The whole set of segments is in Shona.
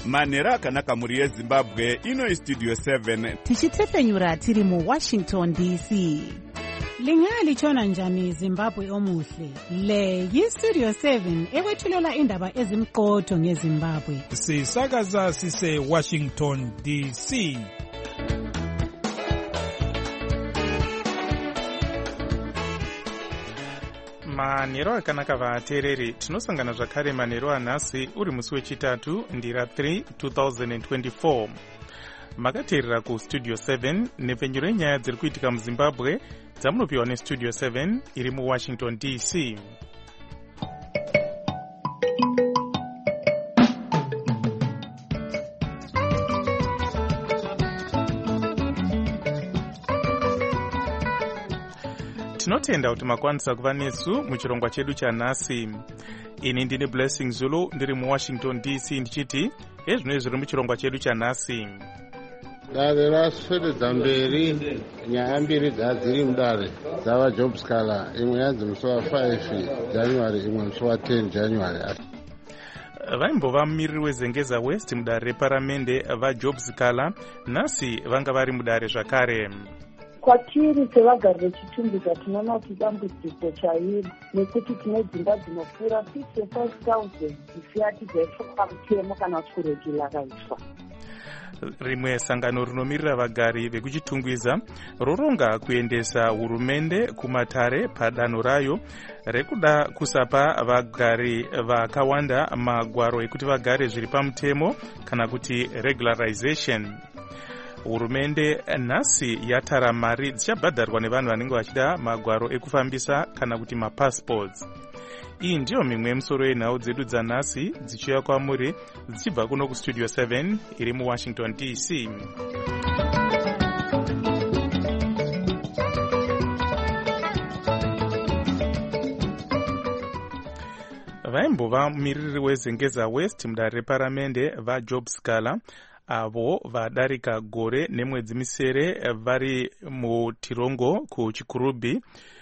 manhero akanaka mhuri yezimbabwe. Ino istudio 7 tichitefenyura tiri muWashington DC. Lingalitshona njani Zimbabwe omuhle? Le yistudio 7 ekwethulela indaba ezimqotho ngeZimbabwe. Sisakaza sise Washington DC. Manhero akanaka vateereri, tinosangana zvakare manhero anhasi uri musi wechitatu ndira 3 2024. Makateerera kustudio 7 nepfenyuro yenyaya dziri kuitika muZimbabwe dzamunopiwa nestudio 7 iri muWashington DC. Tinotenda kuti makwanisa kuva nesu muchirongwa chedu chanhasi. Ini ndini Blessing Zulu ndiri muWashington DC ndichiti ezvino zviri muchirongwa chedu chanhasi. Dare raswededza mberi nyaya mbiri dzadziri mudare dzava job scaler, imwe yanzi musi wa5 January imwe musi wa10 January. Vaimbova mumiriri weZengeza West mudare reparamende vaJob Scaler nhasi vanga vari mudare zvakare. Kwatiri sevagari vechitumbika tinoona kuti dambudziko chairi nekuti tine dzimba dzinopfuura 65,000 dzisiati dzaiswa mutemo kana kuti kuregula akaiswa. Rimwe sangano rinomirira vagari vekuchitungwiza roronga kuendesa hurumende kumatare padanho rayo rekuda kusapa vagari vakawanda magwaro ekuti vagare zviri pamutemo kana kuti regularization. Hurumende nhasi yatara mari dzichabhadharwa nevanhu vanenge vachida magwaro ekufambisa kana kuti mapassports. Iyi ndiyo mimwe yemusoro yenhau dzedu dzanhasi dzichiuya kwamuri dzichibva kuno kustudio 7 iri muWashington DC. Vaimbova mumiriri weZengeza West mudare reparamende vaJob Scaler avo vadarika gore nemwedzi misere vari mutirongo kuchikurubhi.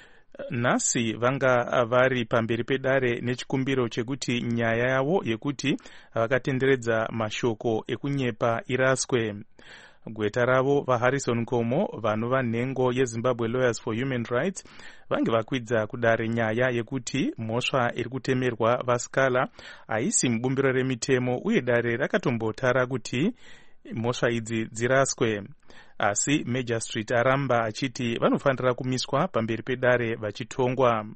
Nhasi vanga vari pamberi pedare nechikumbiro chekuti nyaya yavo yekuti vakatenderedza mashoko ekunyepa iraswe. Gweta ravo vaHarrison Komo vanova nhengo yeZimbabwe Lawyers for Human Rights vange vakwidza kudare nyaya yekuti mhosva iri kutemerwa vaScaler haisi mubumbiro remitemo uye dare rakatombotara kuti mhosva idzi dziraswe. Asi Magistrate aramba achiti vanofanira kumiswa pamberi pedare vachitongwa.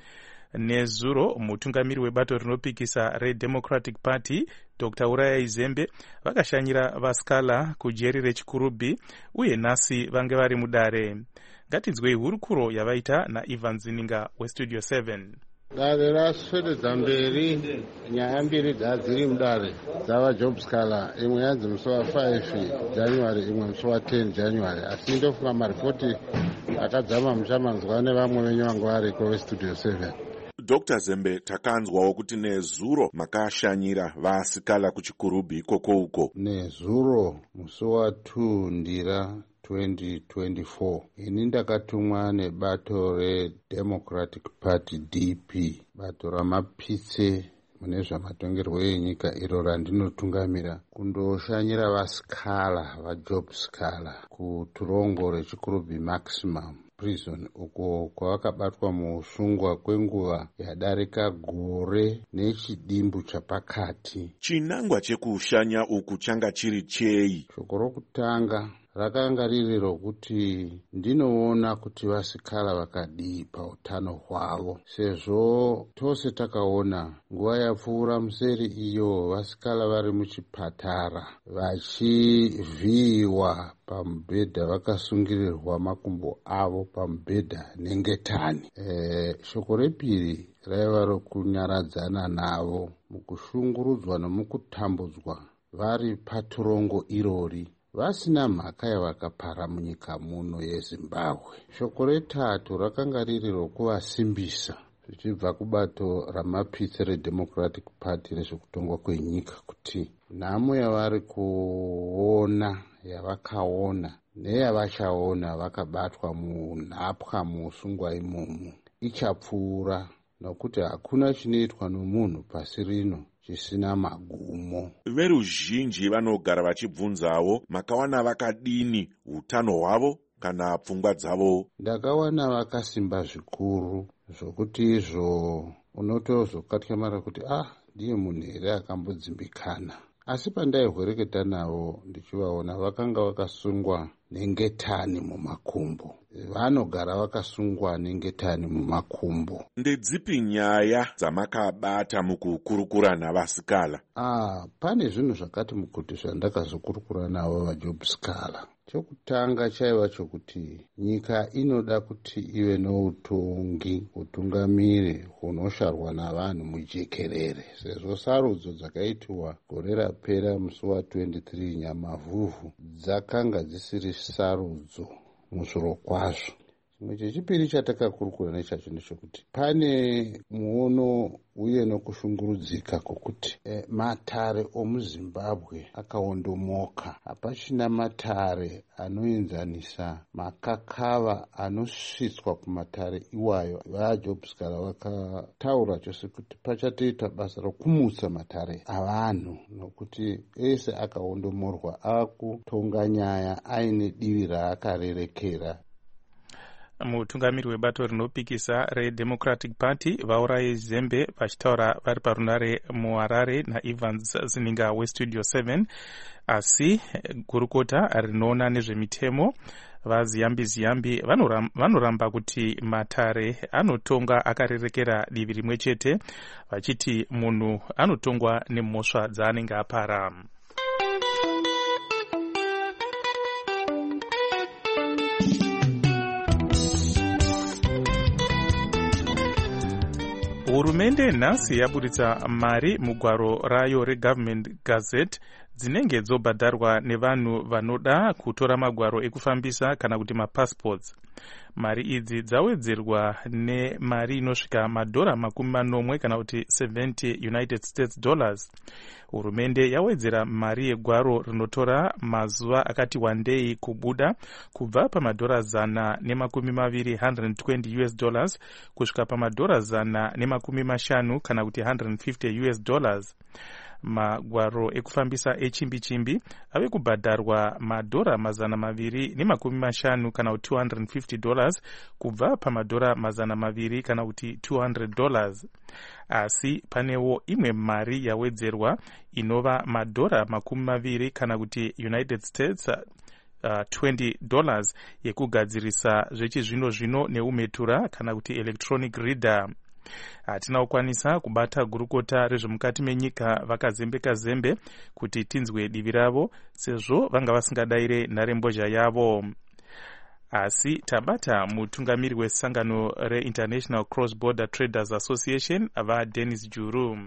Nezuro mutungamiri webato rinopikisa reDemocratic Party Dr. Uraya Zembe vakashanyira vaScaler kujeri rechikurubhi uye nhasi vange vari mudare. Ngatinzwei hurukuro yavaita naIvan Zininga westudio 7. Dare raswededza mberi nyaya mbiri dzadziri mudare dzava job scaler, imwe yanzi musi wa5 January imwe musi wa10 January. Asi ndofunga maripoti akadzama muchamanzwa nevamwe venyu vangu variko vestudio 7. Dr. Zembe, takanzwawo kuti nezuro makashanyira vaScaler kuchikurubhi ikoko uko. Nezuro musi wa2 ndira 2024 ini ndakatumwa nebato reDemocratic Party DP, bato ramapitse mune zvamatongerwo enyika iro randinotungamira, kundoshanyira vaScaler vaJob Scaler kuturongo rechikurubhi maximum prison uko kwavakabatwa muusungwa kwenguva yadarika gore nechidimbu chapakati. Chinangwa chekushanya uku changa chiri chei? Shoko rokutanga rakanga riri rokuti ndinoona kuti vaScaler vakadii pautano hwavo, sezvo tose takaona nguva yapfuura museri iyo vaScaler vari muchipatara vachivhiyiwa pamubhedha vakasungirirwa makumbo avo pamubhedha nengetani. Shoko repiri raiva rokunyaradzana navo mukushungurudzwa nomukutambudzwa vari paturongo irori vasina mhaka yavakapara munyika muno yeZimbabwe. Shoko retatu rakanga riri rokuvasimbisa zvichibva kubato ramapitse reDemocratic Party rezvekutongwa kwenyika kuti nhamo yavari kuona yavakaona neyavachaona vakabatwa munhapwa muusungwa imomo ichapfuura, nokuti hakuna chinoitwa nomunhu pasi rino chisina magumo. Veruzhinji vanogara vachibvunzawo makawana vakadini utano hwavo kana pfungwa dzavo. Ndakawana vakasimba zvikuru zvokuti izvo unotozokatyamara kuti ndiye munhu here akambodzimbikana. Asi pandaihwereketa navo ndichivaona vakanga vakasungwa nengetani mumakumbo. Vanogara vakasungwa nengetani mumakumbo. Ndedzipi nyaya dzamakabata mukukurukura navasikala? Pane zvinhu zvakati mukuti zvandakazokurukura navo vaJob Scala. Chokutanga chaiva chokuti nyika inoda kuti ive utungamiri hunosharwa navanhu mujekerere, sezvo sarudzo dzakaitwa gore rapera musi wa23 Nyamavhuvhu dzakanga dzisiri sarudzo musoro kwazvo. Chimwe chechipiri chatakakurukura nechacho ndechekuti pane muono uye nokushungurudzika kwokuti matare omuZimbabwe akaondomoka. Hapachina matare anoenzanisa makakava anosvitswa kumatare iwayo. VaJob Scala vakataura chose kuti pachatoita basa rokumutsa matare avanhu, nokuti ese akaondomorwa akutonga nyaya aine divi raakarerekera. Mutungamiri webato rinopikisa reDemocratic Party Vaurayi Zembe vachitaura vari parunare muHarare naEvans Zininga weStudio 7. Asi gurukota rinoona nezvemitemo vaziyambi vanoramba kuti matare anotonga akarerekera divi rimwe chete, vachiti munhu anotongwa nemhosva dzaanenge apara. Hurumende nhasi yaburitsa mari mugwaro rayo reGovernment Gazette dzinenge dzobhadharwa nevanhu vanoda kutora magwaro ekufambisa kana kuti mapassports. Mari idzi dzawedzerwa nemari inosvika $40 kana kuti $70 United States dollars. Hurumende yawedzera mari yegwaro rinotora mazuva akati wandei kubuda kubva $120 $120 kusvika $150 kana kuti $150. Magwaro ekufambisa echimbi-chimbi ave kubhadharwa $250 kana kuti $250 kubva $200 kana kuti $200. Asi panewo imwe mari yawedzerwa inova $20 kana kuti United States $20 yekugadzirisa zvechizvino-zvino neumhetura kana kuti electronic reader. Hatina kukwanisa kubata gurukota rezvemukati menyika vakazembe kuti tinzwe divi ravo, sezvo vanga vasingadaire nharembozha yavo. Asi tabata mutungamiri wesangano reInternational Cross Border Traders Association vaDennis Juru.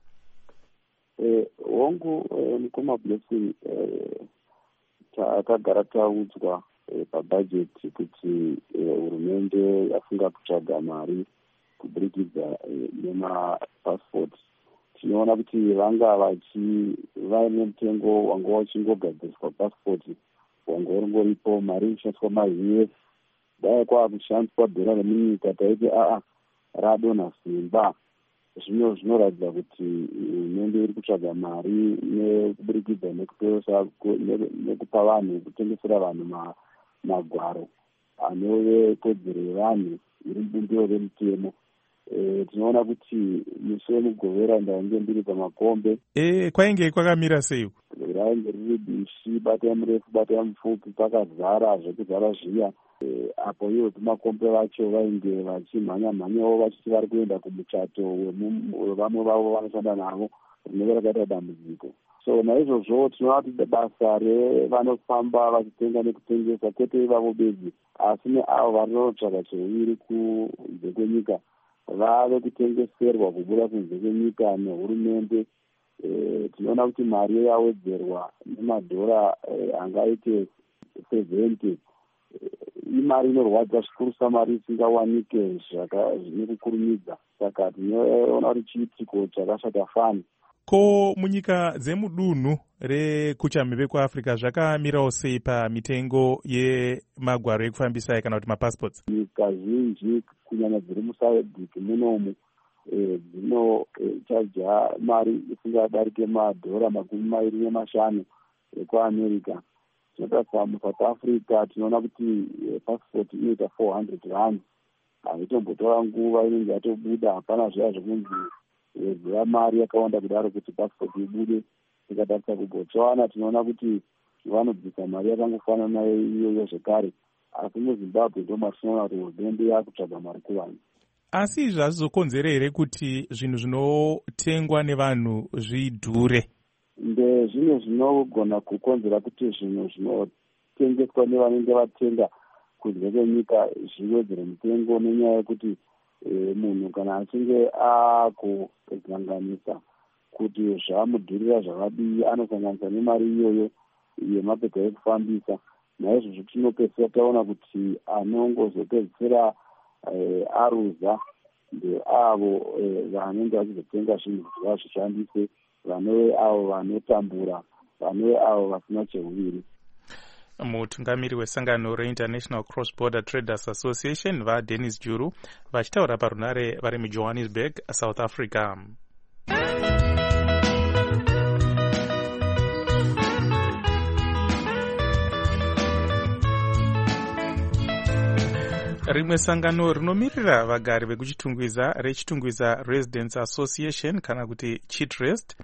Hongu mukoma Blessing takagara taudzwa pabhajeti kuti hurumende yafunga kutsvaga mari kuburikidza nemapassport. Tinoona kuti vanga vaine mutengo wanga wachingogadziriswa passport wanga uringoripo mari inoshandiswa maUS dai kwakushandiswa dhora remunyika taiti radonha simba. Zvino zvinoratidza kuti hurumende iri kutsvaga mari nekuburikidza nekupa vanhu, kutengesera vanhu magwaro anove kodzero yevanhu iri mubumbiro remutemo. Tinoona kuti musi wemugovera ndainge ndiri pamakombe. Kwainge kwakamira sei? Rainge riri bishi, batai murefu batai mupfupi, pakazara zvekuzara zviya. Apo ivo vemakombe vacho vainge vachimhanya-mhanyawo vachiti vari kuenda kumuchato wevamwe vavo vanoshanda navo rinenge rakaita dambudziko. So naizvozvo tinoona kuti basa revanofamba vachitenga nekutengesa kwete ivavo bedzi, asi neavo varinotsvaga cheuviri kunze kwenyika vave kutengeserwa kubuda kunze kwenyika nehurumende. Tinoona kuti mari yawedzerwa nemadhora angaite 70. Imari inorwadza zvikurusa, mari isingawanike nekukurumidza. Saka tinoona kuti chiitiko chakashata fani. Ko munyika dzemudunhu rekuchamhembe kwaAfrica zvakamirawo sei pamitengo yemagwaro ekufambisa kana kuti mapassports? Nyika zhinji kunyanya dziri musadhiki munomu dzinochaja mari isingadarike madhora 25 ekuamerica. Zvinotarisa muSouth Africa tinoona kuti passport inoita 400 rand. Haitombotora nguva inenge yatobuda, hapana zviya zvekunzi ziva mari yakawanda kudaro kuti passport ibude. Tikatarisa kuBotswana tinoona kuti vanobvisa mari yakangofanana nayo iyoyo zvekare, asi muZimbabwe ndomatinoona kuti hurumende yakutsvaga mari kuvanhu. Asi zvazizokonzera here kuti zvinhu zvinotengwa nevanhu zvidhure? Ndezvimwe zvinogona kukonzera kuti zvinhu zvinotengeswa nevanenge vatenga kunze kwenyika zviwedzere mutengo, nenyaya yekuti munhu kana achinge akuganganisa kuti zvamudhurira zvakadii anosanganisa nemari iyoyo yemapepa ekufambisa. Naizvozvo tinopedzisira taona kuti anongozopedzisira aruza ndeavo vanenge vachizotenga zvinhu kuti vazvishandise, vanove avo vanotambura, vanove avo vasina cheuviri. Mutungamiri wesangano reInternational Cross Border Traders Association vaDennis Juru vachitaura parunare vari muJohannesburg, South Africa. Rimwe sangano rinomirira vagari vekuchitungwiza rechitungwiza Residents Association kana kuti Chitrest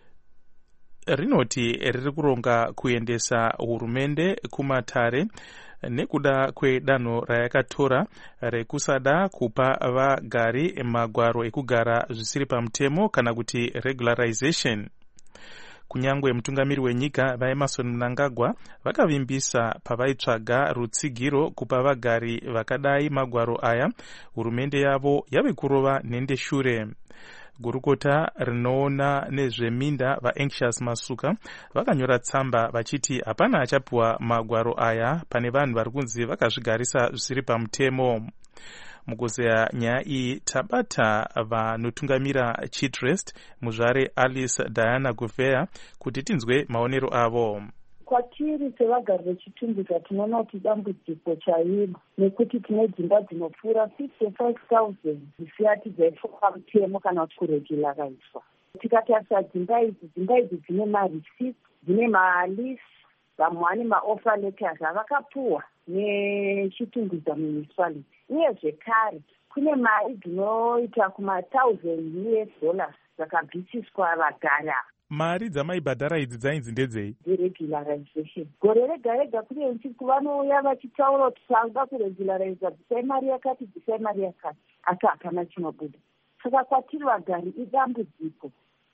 rinoti riri kuronga kuendesa hurumende kumatare nekuda kwedanho rayakatora rekusada kupa vagari magwaro ekugara zvisiri pamutemo kana kuti regularization. Kunyangwe mutungamiri wenyika vaEmmerson Mnangagwa vakavimbisa pavaitsvaga rutsigiro kupa vagari vakadai magwaro aya, hurumende yavo yave kurova nhendeshure. Gurukota rinoona nezveminda vaAnxious Masuka vakanyora tsamba vachiti hapana achapuwa magwaro aya pane vanhu vari kunzi vakazvigarisa zvisiri pamutemo. Mukuzeya nyaya iyi tabata vanotungamira Chitrest muzvare Alice Diana Guvea kuti tinzwe maonero avo. Kwatiri sevagari vechitungwiza tinoona kuti dambudziko chairo, nekuti tine dzimba dzinopfuura 55,000 zvisati dzaiswa pamutemo kana kuti kuregularizwa. Tikatarisa dzimba idzi dzine marisiti, dzine malisi, vamwe vane maoffer letters avakapuwa nechitungwiza municipality. Uye zvekare kune mari dzinoita kuma$1,000 dzakabvisiswa vagara. Mari dzamaibhadhara idzi dzainzi ndedzei? Deregularization. Gore rega rega kune usiku vanouya vachitaura kuti tanga kuregulariza, bvisai mari yakati, bvisai mari yakati, asi hapana chinobuda. Saka kwatiri vagari idambudziko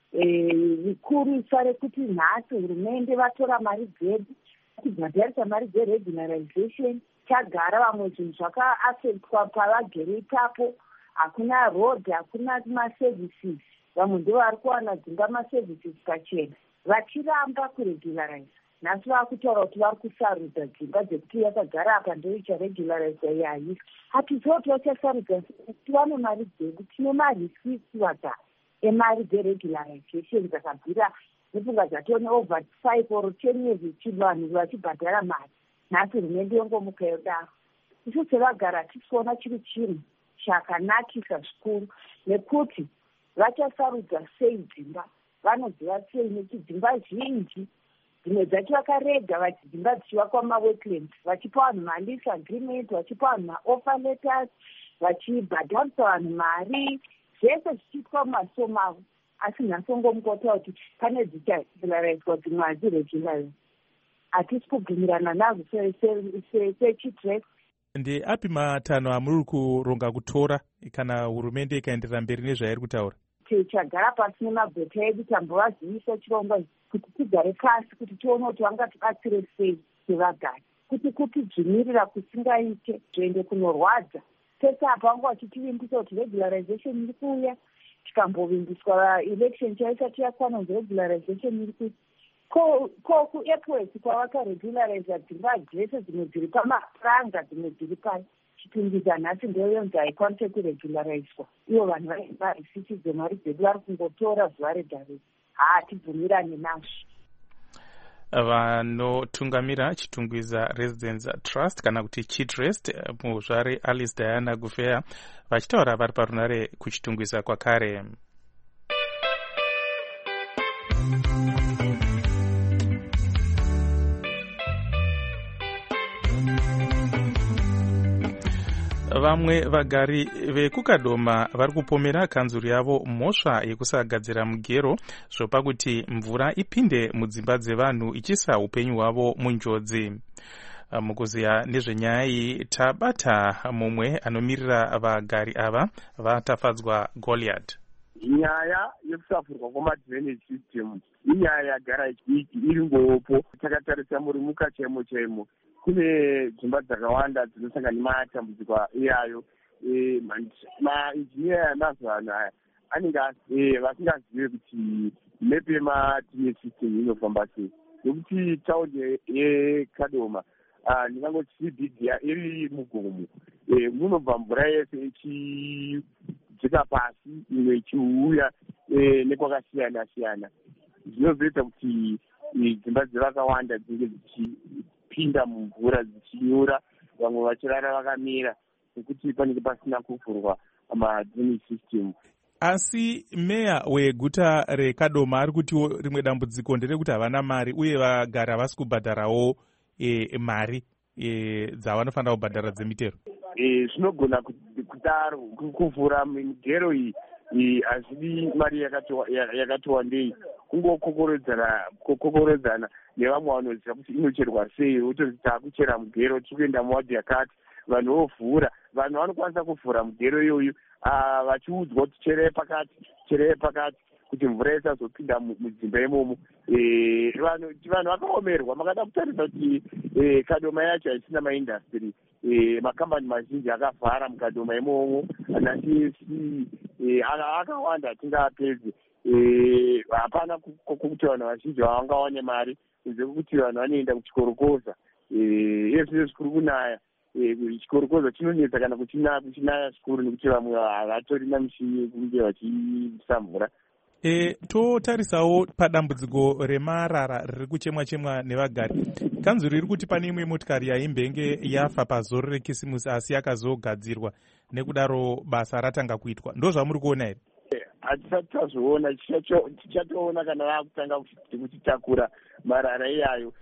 rikurisa rekuti nhasi hurumende vatora mari dzedu tibhadharisa mari dzeregularization, tagara vamwe zvinhu zvakaasetwa pavagere ipapo, hakuna road, hakuna maservices. Vamwe ndo vari kuwana dzimba maservices pachena, vachiramba kuregulariza. Nhasi vakutaura kuti vari kusarudza dzimba dzekuti yakagara apa ndoicharegulariza yaisi. Hatizoti vachasarudza kuti vane mari dzedu, tine marisiti vagara emari dzeregularization dzakabvira nepfungwa dzatone over 5 or 10 years vanhu vachibhadhara mari. Nhasi hurumende yongomuka yodaro. Isu sevagara tisikuona chiri chinhu chakanakisa zvikuru, nekuti vachasarudza sei dzimba, vanoziva sei nekuti dzimba zhinji dzimwe dzacho vakarega dzimba dzichivakwa mawetlands, vachipa vanhu malisi agreement, vachipa vanhu maoffer letters, vachibhadharisa vanhu mari, zvese zvichiitwa mumasomo avo. Asi nhasi ongomukotaura kuti pane dzicharegularizwa dzimwe hadziregularizwa. Hatisi kubvumirana nazvo seChitrest. Ndeapi matanho amuri kuronga kutora kana hurumende ikaenderera mberi nezvairi kutaura? Tichagara pasi nemabheta edu tambovazivisa chirongwa kuti tigare pasi kuti tione kuti vangatibatsire sei sevagari, kuti kutibvumirira kusingaite zvoende kunorwadza. Pese apa vanga vachitivimbisa kuti regularization iri kuuya, tikambovimbiswa election chaisati yakwana kuti regularization iri kuuya. Ko kuEpworth kwavakaregulariza dzimba dzese, dzimwe dziri pamapuranga, dzimwe dziri pachitungwiza. Nhasi ndoyonzi haikwanise kuregularizwa. Ivo vanhu vaine marisiti dzemari dzedu vari kungotora zuva rega rega. Hatibvumirani nazvo. vanotungamira chitungwiza Residence Trust kana kuti Chitrust muzvare Alice Diana Gufeya vachitaura vari parunare kuchitungwiza kwakare. Vamwe vagari vekukadoma vari kupomera kanzuru yavo mhosva yekusagadzira mugero zvopa kuti mvura ipinde mudzimba dzevanhu ichisa upenyu hwavo munjodzi. Mukuziya nezvenyaya iyi tabata mumwe anomirira vagari ava vatafadzwa Goliath. Nyaya yekusafurwa kwamadrainage system inyaya yagara iri ngopo. Takatarisa muri mukachaimo chaimo kune dzimba dzakawanda dzinosangana nematambudziko iyayo. Mainjiniya yamazuva anaya anenge vasingazive kuti mepe yemadrainage system inofamba sei, nekuti taundi yeKadoma ndingangoti CBD iri mugomo, munobva mvura yese ichidzika pasi imwe ichiuya nekwakasiyana siyana. Zvinozoita kuti dzimba dzevakawanda dzinge dzichipinda mumvura dzichinyura, vamwe vachirara vakamira nekuti panenge pasina kuvhurwa madrainage system. Asi meya weguta reKadoma ari kuti rimwe dambudziko nderekuti havana mari uye vagari havasi kubhadharawo mari dzavanofanira kubhadhara dzemitero. Zvinogona kudaro kuvhura migero iyi hazvidi mari yakati wandei, kungokokorodzana nevamwe vanoziva kuti inocherwa sei, wotozi takuchera mugero tikuenda muwadhi yakati, vanhu vovhura. Vanhu vanokwanisa kuvhura mugero iyoyu vachiudzwa kuti cherei pakati kuti mvura isazopinda mudzimba imomo. Vanhu vakaomerwa. Makada kutarisa kuti Kadoma yacho haisina maindastry, makambani mazhinji akavhara muKadoma imomo, ana TSC akawanda atingapedze. Hapana kuti vanhu vazhinji vavangawane mari kunze kwekuti vanhu vanoenda kuchikorokoza. Izvo zvikuru kunaya, chikorokoza chinonetsa kana kuchinaya zvikuru nekuti vamwe havatorina michini yekunge vachisa mvura. Totarisawo padambudziko remarara riri kuchemwa nevagari. Kanzuru iri kuti pane imwe motikari yaimbenge yafa pazoro rekisimusi asi yakazogadzirwa, nekudaro basa ratanga kuitwa. Ndo zvamuri kuona here? Hatisati tazviona, tichatoona kana vakutanga kutitakura marara iyayo.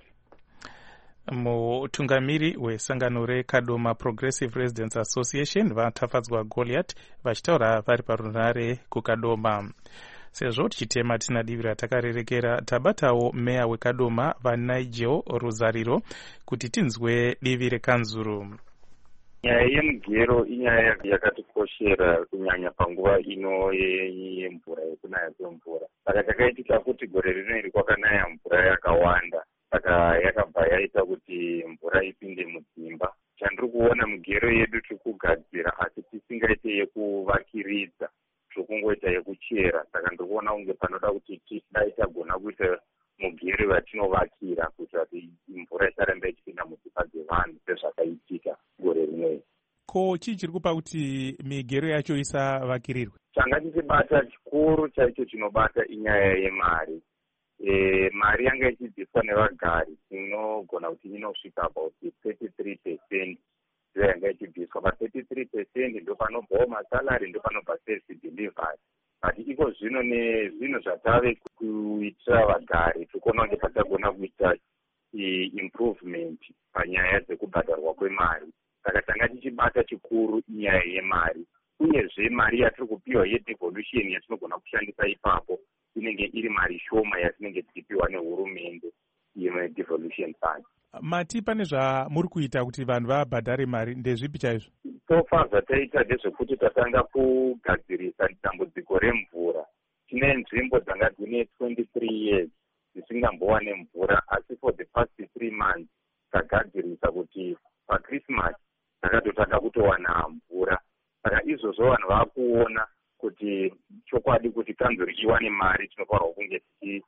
Mutungamiri wesangano reKadoma Progressive Residents Association vatafadzwa Goliath vachitaura vari parunare kuKadoma. Sezvo tichitema tina divi ratakarerekera, tabatawo meya weKadoma vaNigel Ruzariro kuti tinzwe divi rekanzuru. Nyaya yemugero inyaya yakatikoshera kunyanya panguva ino yemvura, yekunaya kwemvura. Saka takaitika kuti gore rino iri kwakanaya mvura yakawanda, saka yakabva yaita kuti mvura ipinde mudzimba. Chandiri kuona mugero yedu tiri kugadzira asi tisingaite yekuvakiridza, tiri kungoita yekuchera. Saka ndiri kuona kunge panoda kuti tidai tagona kuita mugero watinovakira kuitira kuti mvura isaramba ichipinda mudzimba dzevanhu sezvakaitika gore rinoi. Ko chii chiri kupa kuti migero yacho isavakirirwe? Changa tichibata chikuru chaicho chinobata inyaya yemari. Mari yanga ichibviswa nevagari inogona kuti inosvika about 33% ndiyo yanga ichibviswa. Pa 33% ndo panobvawo masalari, ndo panobva service delivery. But iko zvino nezvinhu zvatave kuitira vagari, tikuona kuti patagona kuita improvement panyaya dzekubhadharwa kwemari. Saka tanga tichibata chikuru inyaya yemari, uyezve mari yatiri kupiwa yedevolution yatinogona kushandisa ipapo inenge iri mari shoma yatinenge tichipiwa nehurumende yedevolution fund. Mati pane zvamuri kuita kuti vanhu vabhadhare mari, ndezvipi chaizvo? So far zvataita ndezvekuti tatanga kugadzirisa dambudziko remvura. Tine nzvimbo dzanga dzine 23 years dzisingambowane mvura, asi for the past 3 months tagadzirisa kuti paChristmas takatotanga kutowana mvura. Saka izvozvo vanhu vakuona kuti chokwadi kuti kanzuru iwane mari tinofanirwa kunge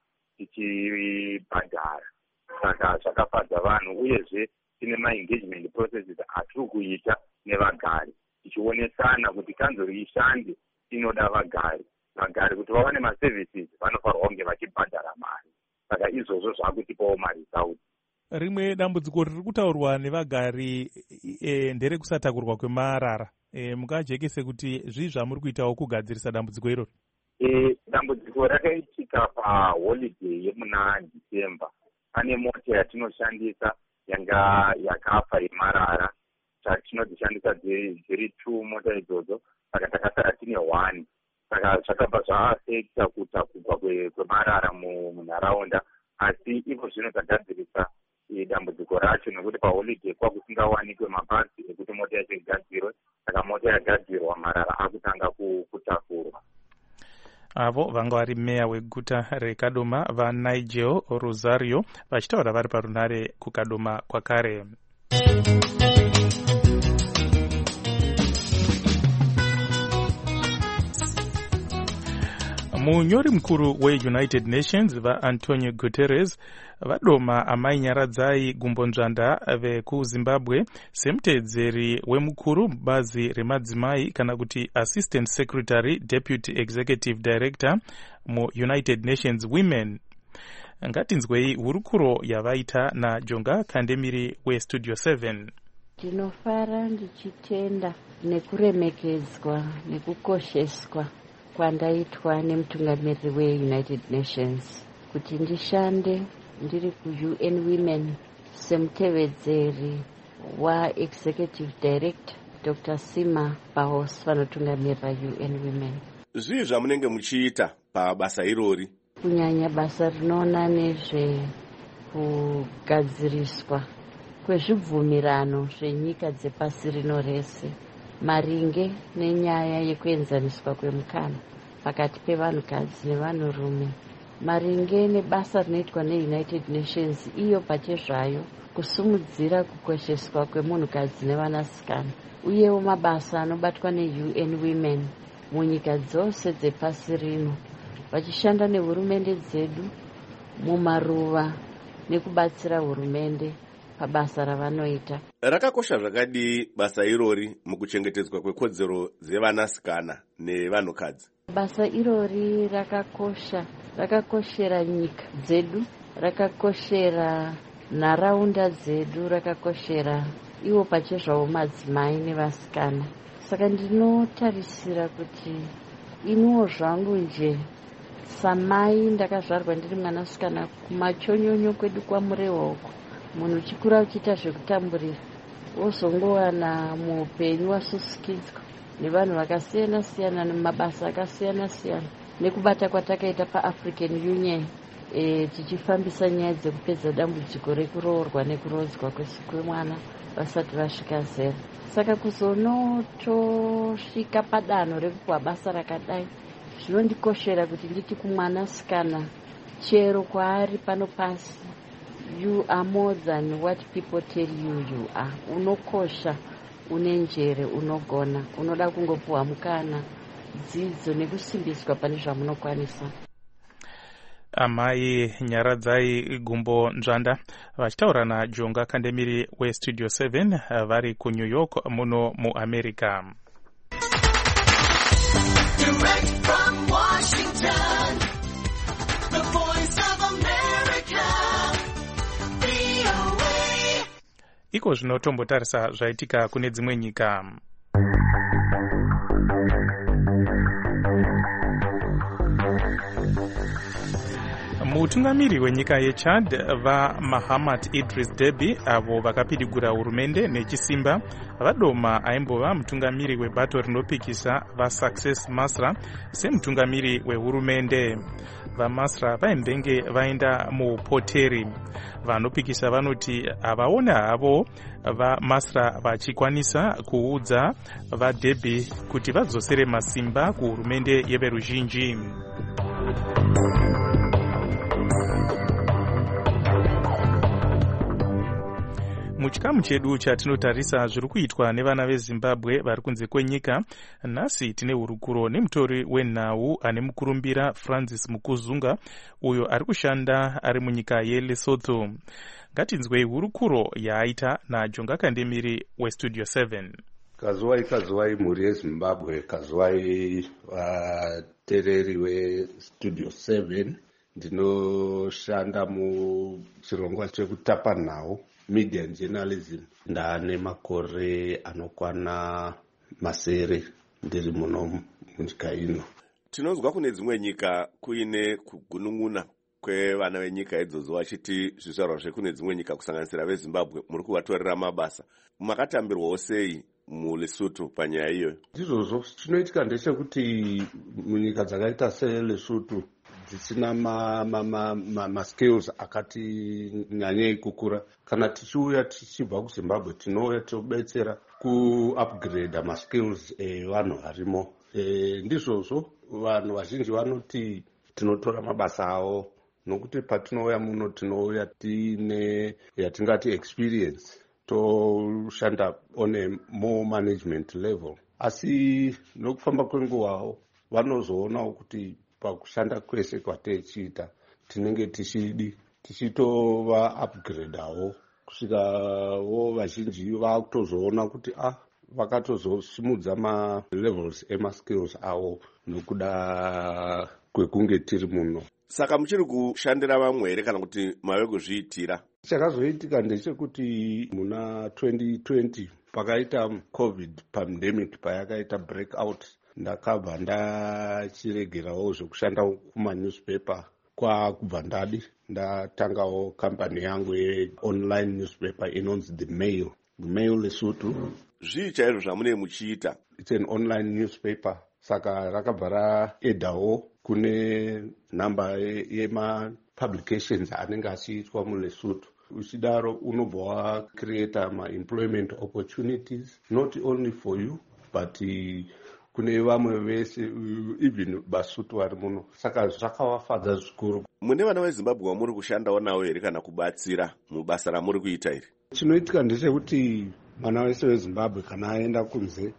tichibhadhara. Saka zvakafadza vanhu, uyezve tine ma-engagement processes atiri kuita nevagari tichionesana kuti kanzuru ishande inoda vagari kuti vawane ma-services vanofanirwa kunge vachibhadhara mari. saka izvozvo zvakutipawo maresults. Rimwe dambudziko riri kutaurwa nevagari nderekusatakurwa kwemarara. Mungajekese kuti zvii zvamuri kuitawo kugadzirisa dambudziko iroro? Dambudziko rakaitika paholiday yemuna December. Pane mota yatinoshandisa yanga yakafa yemarara. Tinodzishandisa dziri 2 mota idzodzo, saka takasara tine 1. Saka zvakabva zvaafekta kutakurwa kwemarara munharaunda, asi ivo zvino tagadzirisa dambudziko racho nekuti paholiday kwakusingawanikwe mabhazi ekuti mota yacho igadzirwe, saka mota yagadzirwa marara akutanga kutakurwa. Avo vanga vari meya weguta reKadoma vaNigel Rosario vachitaura vari parunare kuKadoma kwakare. Munyori mukuru weUnited Nations vaAntonio Guterres vadoma amai Nyaradzai Gumbonzvanda vekuZimbabwe semuteedzeri wemukuru mubazi remadzimai kana kuti Assistant Secretary Deputy Executive Director muUnited Nations Women. Ngatinzwei hurukuro yavaita naJonga Kandemiri weStudio 7. Ndinofara ndichitenda nekuremekedzwa nekukosheswa kwandaitwa nemutungamiriri weUnited Nations kuti ndishande ndiri kuUN Women semutevedzeri waExecutive Director Dr. Sima Bahos vanotungamirira UN Women. Zvii zvamunenge muchiita pabasa irori? Kunyanya basa rinoona nezvekugadziriswa kwezvibvumirano zvenyika dzepasi rino rese maringe nenyaya yekuenzaniswa kwemukana pakati pevanhukadzi nevanhurume, maringe nebasa rinoitwa neUnited Nations iyo pachezvayo kusumudzira kukosheswa kwemunhukadzi nevanasikana, uyewo mabasa anobatwa neUN Women munyika dzose dzepasi rino vachishanda nehurumende dzedu mumaruva nekubatsira hurumende pabasa ravanoita. Rakakosha zvakadii basa irori mukuchengetedzwa kwekodzero dzevanasikana nevanhukadzi? Basa irori rakakoshera nyika dzedu, rakakoshera nharaunda dzedu, rakakoshera ivo pachezvavo madzimai nevasikana. Saka ndinotarisira kuti inuwo zvangu nje samai ndakazvarwa ndiri mwanasikana kumachonyonyo kwedu kwamurehwa uko, munhu uchikura uchiita zvekutamburira wozongowana muupenyu wasusikidzwa nevanhu vakasiyana siyana nemabasa akasiyana siyana nekubata kwatakaita paAfrican Union tichifambisa nyaya dzekupedza dambudziko rekuroorwa nekurodzwa kwemwana vasati vasvika zera. Saka kuzonotosvika padanho rekupuwa basa rakadai zvinondikoshera kuti nditi kumwanasikana chero kwaari pano pasi, you are more than what people tell you are. Unokosha, unenjere, unogona, unoda kungopuwa mukana, dzidzo nekusimbiswa pane zvamunokwanisa. Amai Nyaradzai Gumbonzvanda vachitaura naJonga Kandemiri weStudio 7 vari kuNew York muno muAmerica. Direct from Washington, the voice of America, VOA. Iko zvinotombotarisa zvaitika kune dzimwe nyika. Mutungamiri wenyika yeChad vaMahamat Idris Deby avo vakapidigura hurumende nechisimba vadoma aimbova mutungamiri webato rinopikisa vaSuccess Masra semutungamiri wehurumende. VaMasra vaimbenge vaenda muupoteri. Vanopikisa vanoti havaona havo vaMasra vachikwanisa kuudza vaDeby kuti vadzosere masimba kuhurumende yeveruzhinji. Muchikamu chedu chatinotarisa zviri kuitwa nevana veZimbabwe vari kunze kwenyika, nhasi tine hurukuro nemutori wenhau ane mukurumbira Francis Mukuzunga uyo ari kushanda ari munyika yeLesotho. Ngatinzwei hurukuro yaaita naJonga Kandemiri weStudio 7. Kazuwai mhuri yeZimbabwe, kazuwai vatereri weStudio 7. ndinoshanda muchirongwa chekutapa nhau media journalism. Ndane makore anokwana masere ndiri muno munyika ino. Tinonzwa kune dzimwe nyika kuine kugunun'una kwevana venyika idzodzo vachiti zvizvarwa zvekune dzimwe nyika kusanganisira vezimbabwe muri kuvatorera mabasa. Makatambirwawo sei muLesotho panyaya iyoyo? Ndizvozvo chinoitika ndechekuti munyika dzakaita seLesotho dzisina ma-skills akati nyanyei kukura. Kana tichiuya tichibva kuZimbabwe tinouya tobetsera ku-upgrade ma-skills evanhu varimo. Ndizvozvo vanhu vazhinji vanoti tinotora mabasa avo nokuti patinouya muno tinouya tine yatingati experience, toshanda on a more management level. Asi nokufamba kwenguva vanozoonawo kuti pakushanda kwese kwateichiita tinenge tichitova upgrade avo kusvikawo vazhinji vakutozoona kuti vakatozosimudza ma-levels ema-skills avo nokuda kwekunge tiri muno. Saka muchiri kushandira vamwe here kana kuti mave kuzviitira? Chakazoitika ndechekuti muna 2020 pakaita COVID pandemic payakaita breakout, ndakabva ndachiregerawo zvekushanda kumanewspaper kwakubva ndadi ndatangawo kambani yangu yeonline newspaper inonzi The Mail Lesotho. Zvii chaizvo zvamune muchiita? It's an online newspaper, saka rakabva raedhawo kune nhamba yema-publications anenge achiitwa muLesotho. Uchidaro unobva wacreata ma-employment opportunities not only for you but kune vamwe vese even Basotho vari muno. Saka zvakavafadza zvikuru. Mune vana veZimbabwe vamuri kushandawo navo here kana kubatsira mubasa ramuri kuita iri? Chinoitika ndechekuti mwana wese weZimbabwe kana aenda kunze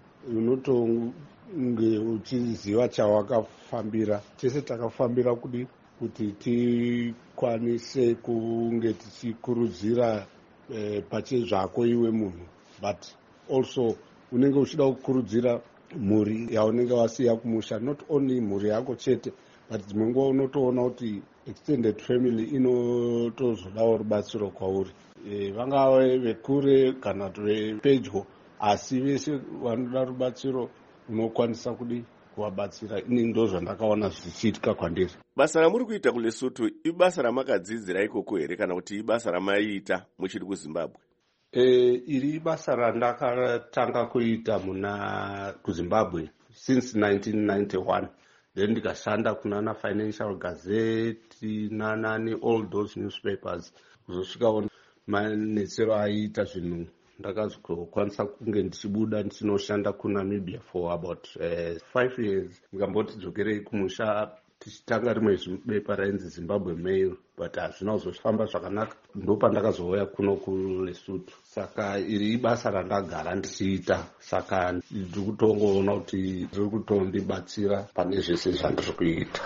unotonge uchiziva chawakafambira. Tese takafambira kuti tikwanise kunge tichikurudzira pachezvako iwe munhu, but also unenge uchida kukurudzira mhuri yaunenge wasiya kumusha, not only mhuri yako chete but dzimwe nguva unotoona kuti extended family inotozodawo rubatsiro kwauri, vangava vekure kana vepedyo, asi vese vanoda rubatsiro unokwanisa kuvabatsira. Ini ndo zvandakaona zvichiitika kwandiri. Basa ramuri kuita kuLesotho ibasa ramakadzidzira ikoko here kana kuti ibasa ramaiita muchiri kuZimbabwe? Iri basa randakatanga kuita kuZimbabwe since 1991. Then ndikashanda kunana Financial Gazette nanani all those newspapers kuzosvikawo manetsero aiita zvinhu. Ndakazokwanisa kunge ndichibuda ndichinoshanda kuNamibia for about 5 years. Ndikamboti dzokerei kumusha tichitanga rimwe zibepa rainzi Zimbabwe Mail, but hazvina kuzofamba zvakanaka. Ndopandakazouya kuno kuLesotho. Saka iri ibasa randagara ndichiita. Saka ndiri kutongoona kuti riri kutondibatsira pane zvese zvandiri kuita.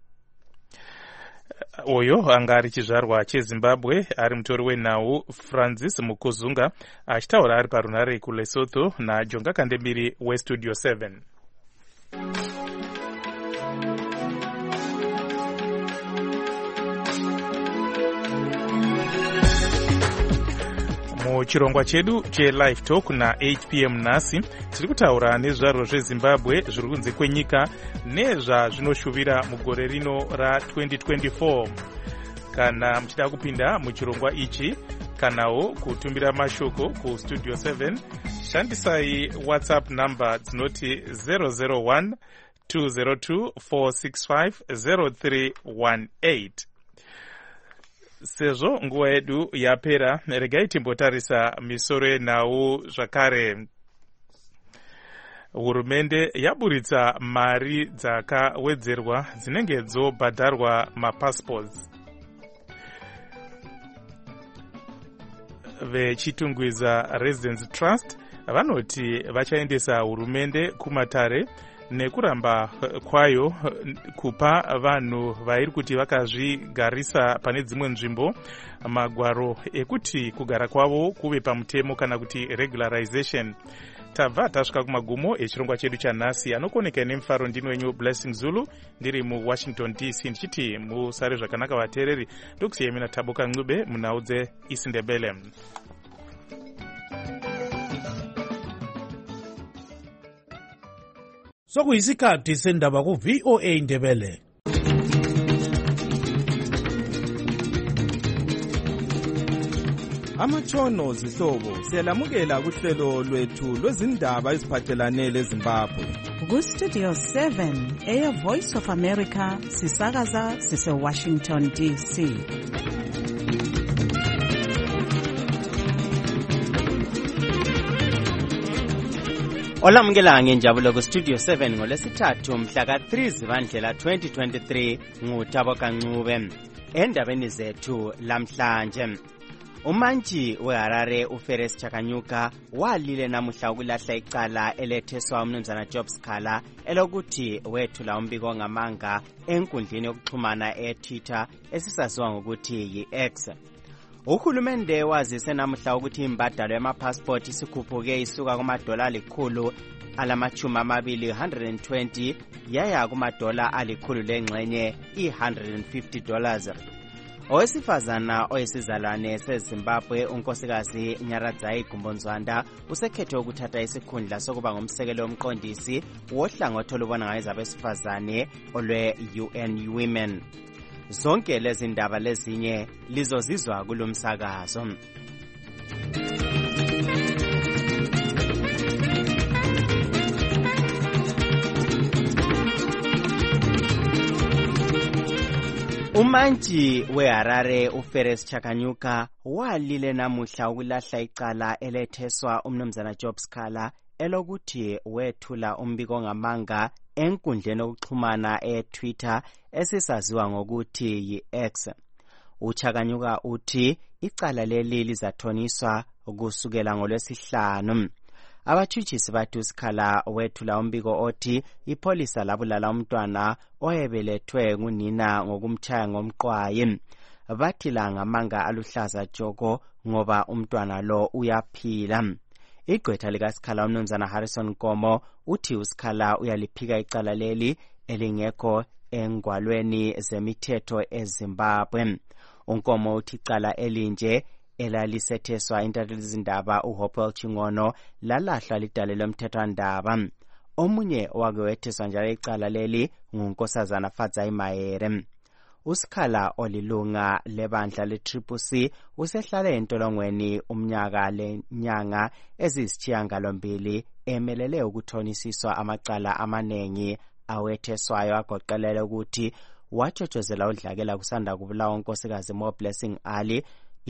Oyo anga ari chizvarwa cheZimbabwe ari mutori wenhau Francis Mukuzunga achitaura ari parunare kuLesotho naJonga Kandembiri weStudio 7. Muchirongwa chedu cheLive Talk na8 p.m. nhasi tiri kutaura nezvizvarwa zveZimbabwe zviri kunze kwenyika nezvazvinoshuvira mugore rino ra2024. Kana muchida kupinda muchirongwa ichi kanawo kutumbira mashoko kuStudio 7 shandisai WhatsApp number dzinoti 001 202 465 0318. Sezvo nguva yedu yapera, regai timbotarisa misoro yenhau zvakare. Hurumende yaburitsa mari dzakawedzerwa dzinenge dzobhadharwa mapassports. Vechitungwiza Residence Trust vanoti vachaendesa hurumende kumatare nekuramba kwayo kupa vanhu vairi kuti vakazvigarisa pane dzimwe nzvimbo magwaro ekuti kugara kwavo kuve pamutemo kana kuti regularization. tabva tasvika kumagumo echirongwa chedu chanhasi. Anokoneka nemufaro ndini wenyu Blessing Zulu ndiri muWashington DC ndichiti musare zvakanaka vateereri. Ndokusiyai mina Taboka Ncube munhau dzeIsiNdebele. Sokuyisikhathi sendaba ku-VOA Ndebele. Amatshono zihlobo siyalamukela kuhlelo lwethu lwezindaba eziphathelane leZimbabwe. Ku-Studio 7 eyeVoice of America sisakaza sise-Washington DC. Olamukela ngenjabulo ku-Studio 7 ngolesithathu mhla ka-3 Zibandlela 2023 nguTaboka Ncube. Endabeni zethu lamhlanje, umantshi weHarare uFerris Chakanyuka walile namuhla ukulahla icala eletheswa umnumzana Job Sikhala elokuthi wethula umbiko ngamanga enkundleni yokuxhumana eTwitter esisaziwa ngokuthi yi-X. Uhulumende wazise namuhla ukuthi imbadalo yamapassport isikhuphuke isuka kumadola $120 yaya kumadola $100 $150. Owesifazana oyisizalwane seZimbabwe unkosikazi Nyaradzai Gumbonzwanda usekhethe ukuthatha isikhundla sokuba ngumsekeli womqondisi wohlangothi olubona ngayo abesifazane olwe-UN Women. Zonke lezi ndaba lezinye lizozizwa kulomsakazo. Umantshi weHarare uFerris Chakanyuka walile namuhla ukulahla icala eletheswa umnumzana Job Sikhala elokuthi wethula umbiko ngamanga enkundleni yokuxhumana eTwitter esisaziwa ngokuthi yi-X. Uchakanyuka uthi icala leli lizathoniswa kusukela ngoLwesihlanu. Abatshutshisi bathi uSikhala wethula umbiko othi ipolisa labulala umntwana oyebelethwe ngunina ngokumtshaya ngomqwayi. Bathi la ngamanga aluhlaza tshoko ngoba umntwana lo uyaphila. Igqwetha likaSikhala umnumzana Harrison Nkomo uthi uSikhala uyaliphika icala leli elingekho engwalweni zemithetho eZimbabwe. Unkomo uthi icala elinje elalisetheswa intathelizindaba uHopewell Chingono lalahlwa lidale lomthethwandaba. Omunye wake wetheswa njalo icala leli ngunkosazana Fadzai Mahere. uSikhala olilunga lebandla le-CCC usehlale entolongweni umnyaka lenyanga eziyisishiyagalombili emelele ukuthonisiswa amacala amanengi awetheswayo agoqelele ukuthi watshotshozela udlakela kusanda kubulawa unkosikazi Blessing Ali,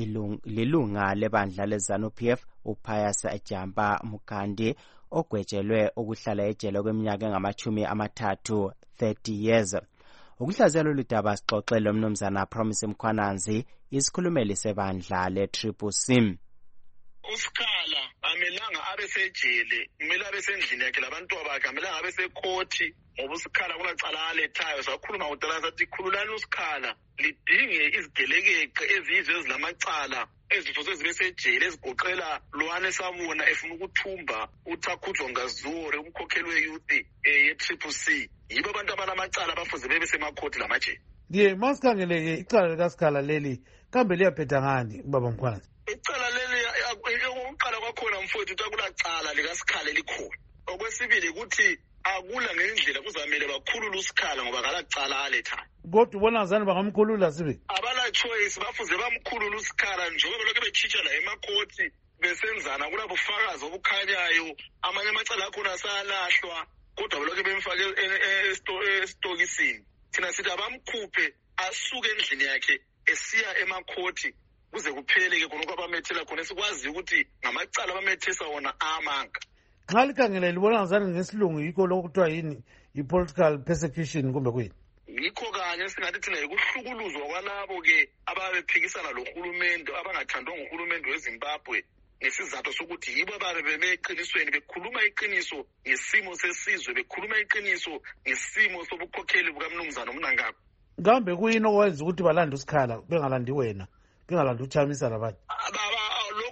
lilunga lebandla leZANU-PF uPius Jampa Mukhandi ogwetshelwe ukuhlala ejele kweminyaka engama-30 years. Ukuhlaziyalo ludaba sixoxele umnumzana Promise Mkhwananzi, isikhulumeli sebandla le-CCC. uSikhala amelanga abesejele, kumele abesendlini yakhe labantu bakhe, amelanga abesekhoti ngoba uSikhala kunacala alethayo. Sakhuluma kudala sathi khululani uSikhala lidinge izigelekeqe ezizwe ezilamacala ezifuze zibe sejele ezigoqela Lwane Sabona efuna ukuthumba uThakhujo Ngazure umkhokheli weyouth ye-CCC. Yibo abantu abanamacala abafuze bebe semakhoti lamajele. Ndiye masikhangele icala likaSikhala leli kambe liyaphetha ngani ubaba Mkhwananzi? Icala leli ukuqala kwakhona mfowethu ukuthi akulacala likaSikhala elikhona. Okwesibili ukuthi akula ngendlela kuzamele bakhulule uSikhala ngoba kalacala alethayo. Kodwa ubona ngazani bangamkhulula sibe? Abala choice bafuze bamkhulule uSikhala njengoba lokho betshitsha la emakhoti besenzana kulabufakazi obukhanyayo. Amanye amacala akhona asalahlwa kodwa lokho bemfake estokisini. Thina sithi abamkhuphe asuke endlini yakhe esiya emakhoti kuze kupheleke khona kwabamethela khona sikwazi ukuthi ngamacala abamethesa wona amanga. Xa likhangela libona ngazani ngesilungu yikho lokuthiwa yini i-political persecution kumbe kuyini? Yikho kanye singathi thina yikuhlukuluzwa kwalabo ke ababephikisana lohulumende abangathandwa nguhulumende weZimbabwe ngesizathu sokuthi yibo ababe bemeqinisweni bekhuluma iqiniso ngesimo sesizwe, bekhuluma iqiniso ngesimo sobukhokheli bukamnumzana uMnangagwa. Kambe kuyini okwenza ukuthi balande uSikhala bengalandi wena, bengalandi uChamisa labantu? Lokho asingeke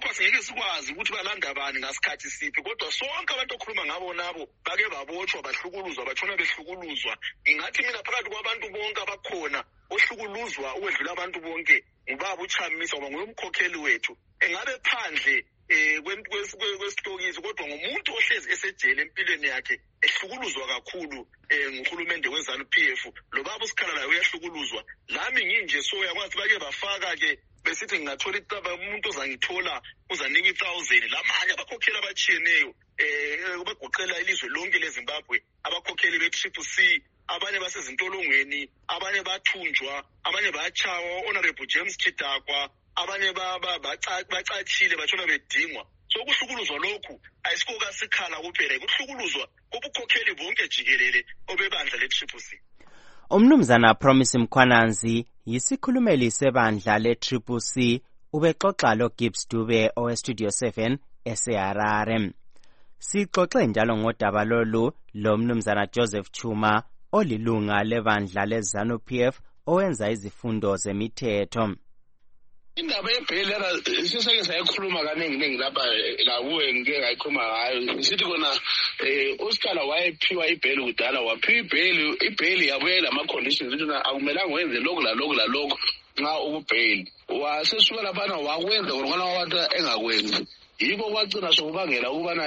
sikwazi ukuthi balanda bani ngasikhathi siphi, kodwa sonke abantu okhuluma ngabo nabo bake babotshwa, bahlukuluzwa, batshona behlukuluzwa. Ingathi mina phakathi kwabantu bonke abakhona ohlukuluzwa ukwedlula abantu bonke ngubaba uChamisa, ngoba nguye umkhokheli wethu. Engabe phandle kwesitokisi, kodwa ngumuntu ohlezi esejele empilweni yakhe ehlukuluzwa kakhulu nguhulumende weZANU-PF. Lo baba uSikhala laye uyahlukuluzwa. Lami nginje so yakwazi bake bafaka-ke besithi ngingathola umuntu ozangithola uzanika 1,000. Lamanye abakhokheli abatshiyeneyo bagoqela ilizwe lonke leZimbabwe, abakhokheli be-CCC, abanye basezintolongweni, abanye bathunjwa, abanye bayachawa, Honorable James Chidakwa, abanye bacatshile batshona bedingwa. So kuhlukuluzwa lokhu ayisikho kaSikhala kuphela, kuhlukuluzwa kubukhokheli bonke jikelele obebandla le-CCC. Umnumzana Promise Mkhwananzi yisikhulumeli sebandla le-CCC ubexoxa lo-Gibbs Dube oweStudio 7 eseHarare. Sixoxe njalo ngodaba lolu lomnumzana Joseph Chuma olilunga lebandla leZANU-PF owenza izifundo zemithetho. Indaba yebheli siseke sayikhuluma kaningi lapha lakuwe ngike ngayikhuluma ngayo. Sithi kona uSikhala wayephiwa ibheli kudala, waphiwa ibheli yabuye lama-conditions ukuthi akumelanga wenze lokhu lalokhu nxa ukubheli. Wasesuka laphana wakwenza khona wabantu engakwenzi. Yiko kwagcina sokubangela ukubana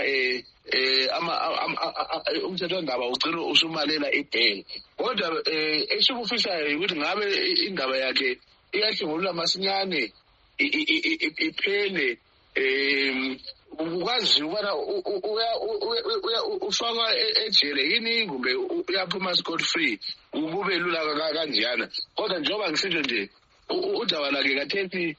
umthethwandaba ugcina usumalela ibheli. Kodwa esikufisayo ukuthi ngabe indaba yakhe iyahlungulula masinyane iphele, ukwazi ukubana ufakwa ejele yini kumbe uyaphuma scot free, kube lula kanjeyana. Kodwa njengoba ngisitsho nje udaba lakhe kathethi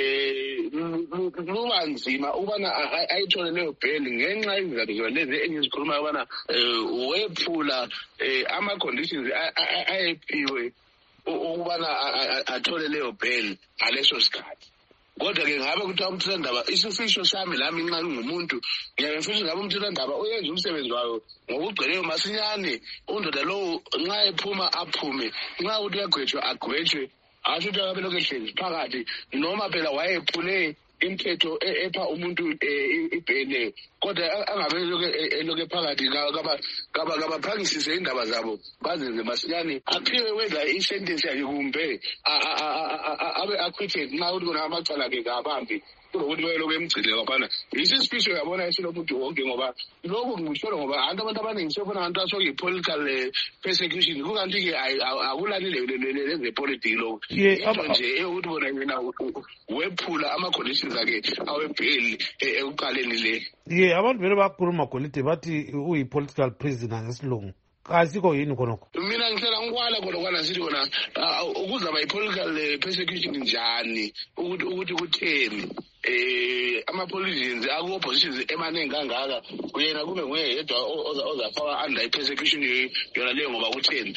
luba nzima ukubana ayithole leyo bheli ngenxa yezizathu lezi engizikhulumayo ukubana wephula ama-conditions ayephiwe ukubana athole leyo bheli ngaleso sikhathi. Kodwa-ke ngabe kuthiwa umthethwandaba, isifiso sami lami nxa ngumuntu ngiyafisa ngabe umthethwandaba uyenza umsebenzi wayo ngokugcweleyo masinyane. Undoda lowo nxa ephuma aphume, nxa ukuthi uyagwetshwa agwetshwe, asho ukuthi akabe lokhu ehlezi phakathi, noma phela wayephule imithetho epha umuntu ibhele, kodwa angabe lokhu phakathi. Kabaphangisise indaba zabo bazenze masinyane, aphiwe whether isentence yakhe kumbe abe acquitted nxa ukuthi kona amacala akhe kabambi kulokuthi bayelokhu emgcile kwaphana. Isisifiso yabona esilomuntu wonke, ngoba lokhu ngikusholo ngoba abantu abaningi sebona abantu asoke i-political persecution, kukanti-ke akulalile lezepolitiki lokhu. Into nje eyokuthi bona yena wephula ama-conditions akhe awebheli ekuqaleni le. Abantu vele bakhuluma golide bathi uyi-political prisoner ngesilungu. Kasikho yini khonokho? Mina ngihlala ngikwala khona sithi kona ukuzaba i-political persecution njani, ukuthi kutheni ama-politicians aku-oppositions emaningi kangaka uyena kube nguye yedwa ozafaka under i-persecution yona leyo, ngoba kutheni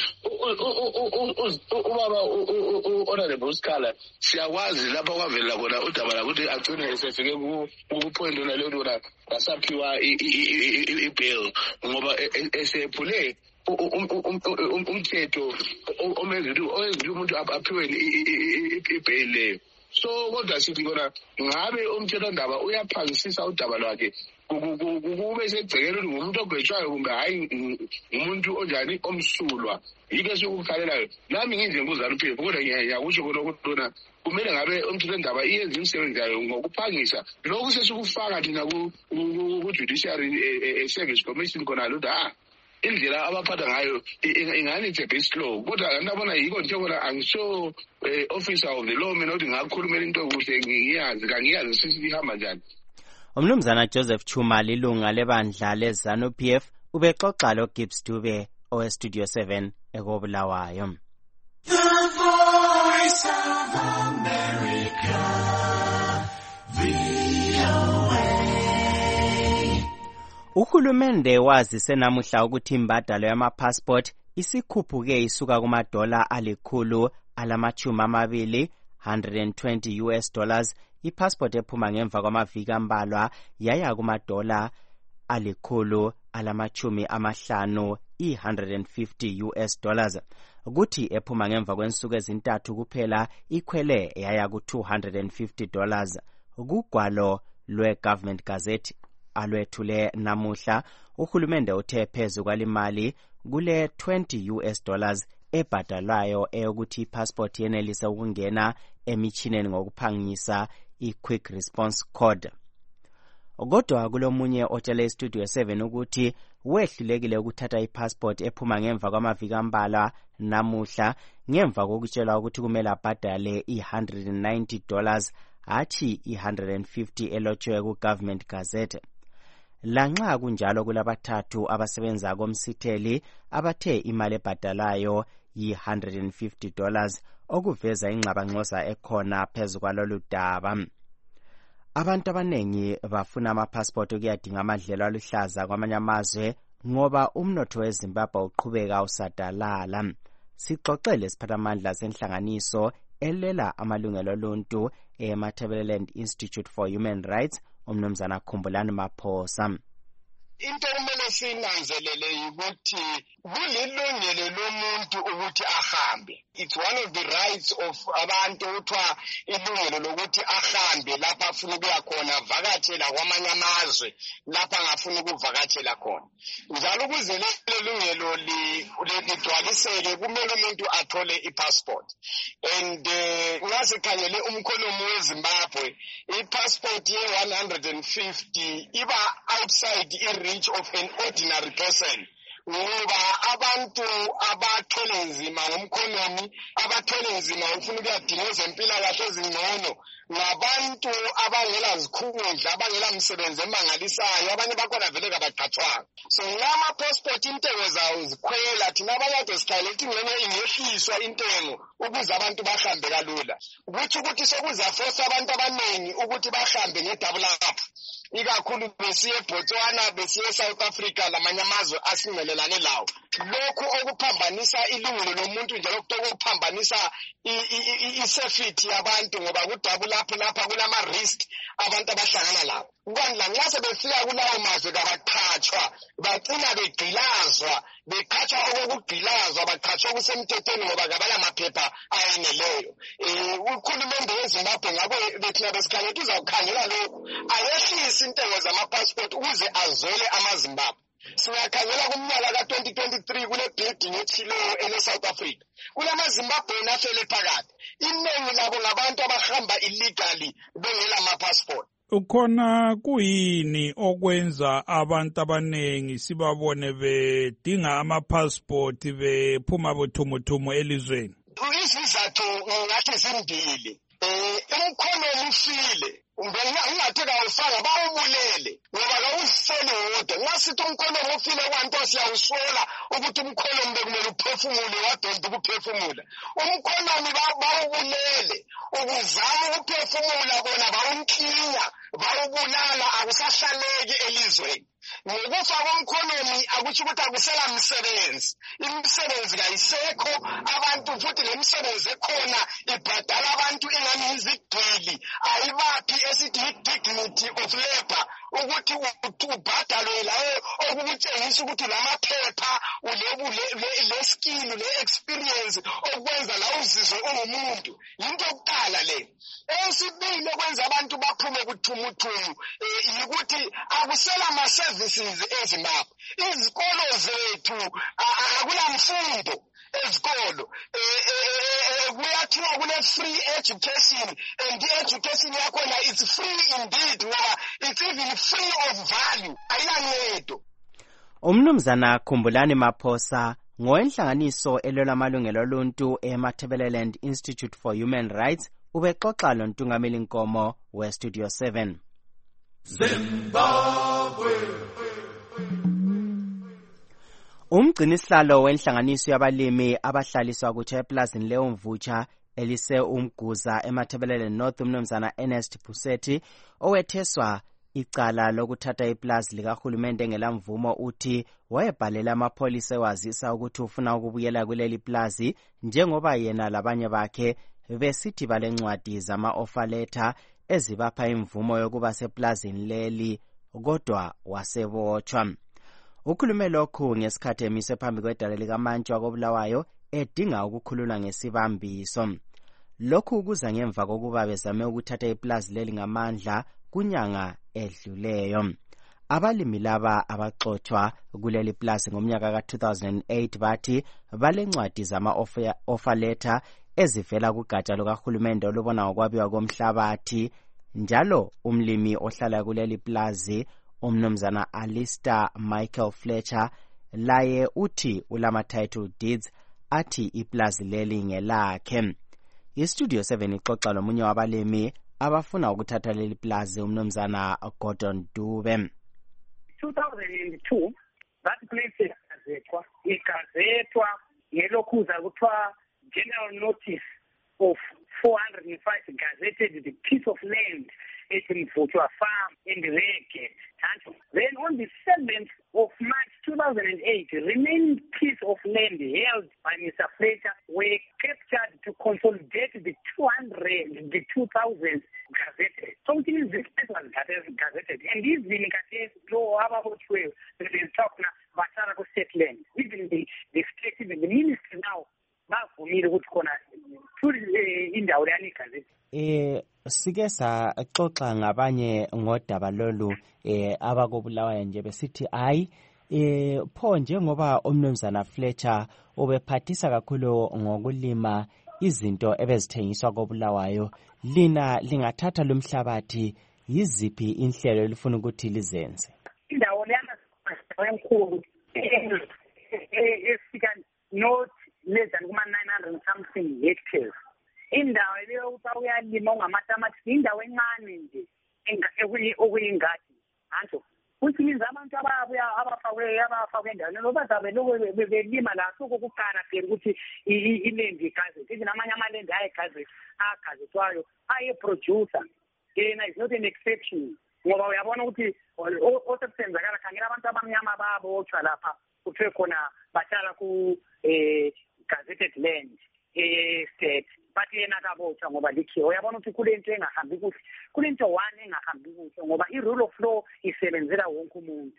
ubaba u-Honorable Sikhala siyakwazi lapha kwavelela khona udaba lakuthi agcine esefike kupoint yona leyo ukuthi kasaphiwa i-bail ngoba esephule umthetho omenza ukuthi umuntu aphiwe ibheli leyo. So kodwa sithi kona ngabe umthethwandaba uyaphangisisa udaba lwakhe kube segcekela ukuthi ngumuntu ogwetshwayo kumbe hayi ngumuntu onjani omsulwa. Yike sikukhalelayo nami nginje nguZANU-PF, kodwa ngiyakusho khona ukuthi lona kumele ngabe umthethwandaba iyenze imisebenzi yayo ngokuphangisa. Lokhu sesikufaka thina ku-Judiciary Service Commission khona ukuthi indlela abaphatha ngayo ingani it's a bit slow, kodwa ngabona yiko nje bona angisho officer of the law mina ukuthi ngakhulumela into kuhle kangiyazi sisihamba njani. Umnumzana Joseph Chuma lilunga lebandla leZANU-PF ubexoxa lo-Gibbs Dube oweStudio 7 ekobulawayo. The Voice of America, Uhulumende wazise namuhla ukuthi imbadalo yama-passport isikhuphuke isuka kumadola alikhulu alama-20 $120 i-passport ephuma ngemva kwamaviki ambalwa yaya kumadola alikhulu alama-50 $150 kuthi ephuma ngemva kwensuku ezintathu kuphela ikhwele yaya ku-$250 kugwalo lwe-Government Gazette alwethule namuhla, uhulumende uthe phezu kwalimali kule $20 ebhadalwayo eyokuthi ipassport yenelise ukungena emichineni ngokuphangisa i-Quick Response Code. Kodwa kulomunye otshele iStudio 7 ukuthi wehlulekile ukuthatha ipassport ephuma ngemva kwamaviki ambalwa namuhla ngemva kokutshelwa ukuthi kumele abhadale $190 hathi $150 elotshiwe ku-Government Gazette. Lanxa kunjalo kulabathathu abasebenza komsitheli abathe imali ebhadalayo $150 okuveza ingxabangxoza ekhona phezu kwalolu daba. Abantu abanengi bafuna amapassport okuyadinga amadlelo aluhlaza kwamanye amazwe ngoba umnotho weZimbabwe uqhubeka usadalala. Sixoxele isiphathamandla senhlanganiso elwela amalungelo oluntu eMatabeleland Institute for Human Rights, uMnumzana Khumbulani Maphosa. Into kumele sinanzelele ukuthi kulilungelo lomuntu ukuthi ahambe. It's one of the rights of abantu ukuthiwa ilungelo lokuthi ahambe lapha afuna ukuya khona, vakatshela kwamanye amazwe lapha angafuna ukuvakatshela khona. Njalo ukuze lelo lungelo ligcwaliseke kumele umuntu athole ipassport. And ngasikhangele umkhonomo weZimbabwe, ipassport ye-150 iba outside reach of an ordinary person. Ngoba abantu abathwele nzima ngomkhonomi, abathwele nzima ufuna ukuyadinga ezempilakahle ezingcono, ngabantu abangela zikhundla, abangela msebenzi emangalisayo, abanye bakhona vele kabaqhathwanga. So ngama passport intengo zawo zikhwela, thina abanye sikhayela ukuthi ngene ingehliswa intengo ukuze abantu bahambe kalula. Ukuthi sokuzafosa abantu abaningi ukuthi bahambe ngedouble up. Ikakhulu besiye eBotswana, besiye eSouth Africa, lamanye amazwe asingelelane lawo. Lokhu okuphambanisa ilungelo lomuntu njalo okuphambanisa isafety yabantu ngoba kudouble up lapha kulama risk abantu abahlangana lawo. Kwandla nxa sebefika kulawo mazwe kabaqhatshwa, bagcina begqilazwa, beqhatshwa okugqilazwa, baqhatshwa kusemthethweni ngoba kabala maphepha ayeneleyo. Uhulumende weZimbabwe ngabo bethina besikhangela uzawukhangela lokhu, ayehlise intengo zamapassport ukuze azole amaZimbabwe. Singakhangela kumnyaka ka-2023 kule building ethileyo ele-South Africa. KulamaZimbabwe afele phakathi. Iningi labo ngabantu abahamba illegally bengela ama-passport. Ukhona kuyini okwenza abantu abanengi sibabone bedinga ama-passport bephuma bothumuthumu elizweni? Izizathu ngathi zimbili. Umkhonomi ufile. Ungathi kawufanga bawubulele ngoba kawusele wodwa. Ngasithi umkhonomi ufile kwanto siyawusola ukuthi umkhonomi bekumele uphefumule wadonda ukuphefumula. Umkhonomi bawubulele, ukuzama ukuphefumula bona bawumkhinya, bawubulala, akusahlaleki elizweni. Ngokufa komkhonomi akutsho ukuthi akusela msebenzi. Imisebenzi kayisekho, abantu futhi lemisebenzi ekhona ibhadala abantu ingani izigqili, ayibaphi esithi dignity of labor, ukuthi ubhadalwe lawo okukutshengisa ukuthi lamaphepha le skill le experience okwenza la uzizwe ungumuntu. Yinto yokuqala le. Esibili okwenza abantu baphume kuthumuthumu yikuthi akusela ama-services eZimbabwe. Izikolo zethu akula mfundo ezikolo. Kuyathiwa kule free education, and the education yakhona it's free indeed ngoba it's even free of value. Ayinancedo. Umnumzana Khumbulani Maphosa ngowenhlanganiso elwela amalungelo oluntu eMatabeleland Institute for Human Rights ubexoxa lontungameli Nkomo weStudio 7. Zimbabwe. Umgcinisihlalo wenhlanganiso yabalimi abahlaliswa kuthi eplazini leyoMvutsha elise uMguza eMatabeleland North uMnumzana Ernest Pusethi owetheswa icala lokuthatha iplazi likahulumende ngelamvumo uthi wayebhalela amapholisa ewazisa ukuthi ufuna ukubuyela kuleli plazi njengoba yena labanye bakhe besithi balencwadi zama-offer letter ezibapha imvumo yokuba seplazini leli kodwa wasebotshwa. Ukhulume lokhu ngesikhathi emise phambi kwedala likaMantshi wakoBulawayo edinga ukukhulula ngesibambiso. Lokhu kuza ngemva kokuba bezame ukuthatha iplazi leli ngamandla kunyanga edluleyo. Abalimi laba abaxothwa kuleli plaza ngomnyaka ka-2008 bathi balencwadi zama-offer letter ezivela kugatsha lukahulumende olubona ngokwabiwa komhlabathi. Njalo umlimi ohlala kuleli plaza umnumzana Alistair Michael Fletcher laye uthi ulama-title deeds athi iplaza leli ngelakhe. IStudio 7 ixoxa lomunye wabalimi abafuna ukuthatha leli plaza umnumzana Gordon Dube. 2002 that place igazethwa ngelokhuza kuthiwa general notice of 405 gazetted the piece of land at Mvutshwa farm in the Rege. Then on the 7th of March 2008, remaining piece of land held by Mr. Fletcher were captured to consolidate the 2000 gazetted. So it is this place was gazetted. And these vindicates law about where they talk now about settlement. Even the state, even the ministry now, bavumile ukuthi khona indawo yani gazette. Sike saxoxa ngabanye ngodaba lolu abakobulawayo nje besithi hayi pho njengoba umnumzana Fletcher ubephathisa kakhulu ngokulima izinto ebezithengiswa kobulawayo, lina lingathatha lumhlabathi, yiziphi inhlelo elifuna ukuthi lizenze? Indawo leyana enkulu efika not less than 900 something hectares. Indawo leyo uyalima ongamatamati, indawo encane nje okuyingadi. Anto kuthi minza abantu abafakwe endaweni loba zabe belima la sokukukana phela ukuthi ilendi igazette. Even amanye amalendi ayegazethwayo ayeproducer. Yena is not an exception. Ngoba uyabona ukuthi osekusenzakala khangela abantu abamnyama babotshwa lapha kuthiwe khona bahlala ku gazetted land state. But yena kabotshwa ngoba likhiwe. Uyabona ukuthi kulento engahambi kuhle, kulento one engahambi kuhle ngoba i-rule of law isebenzela wonke umuntu.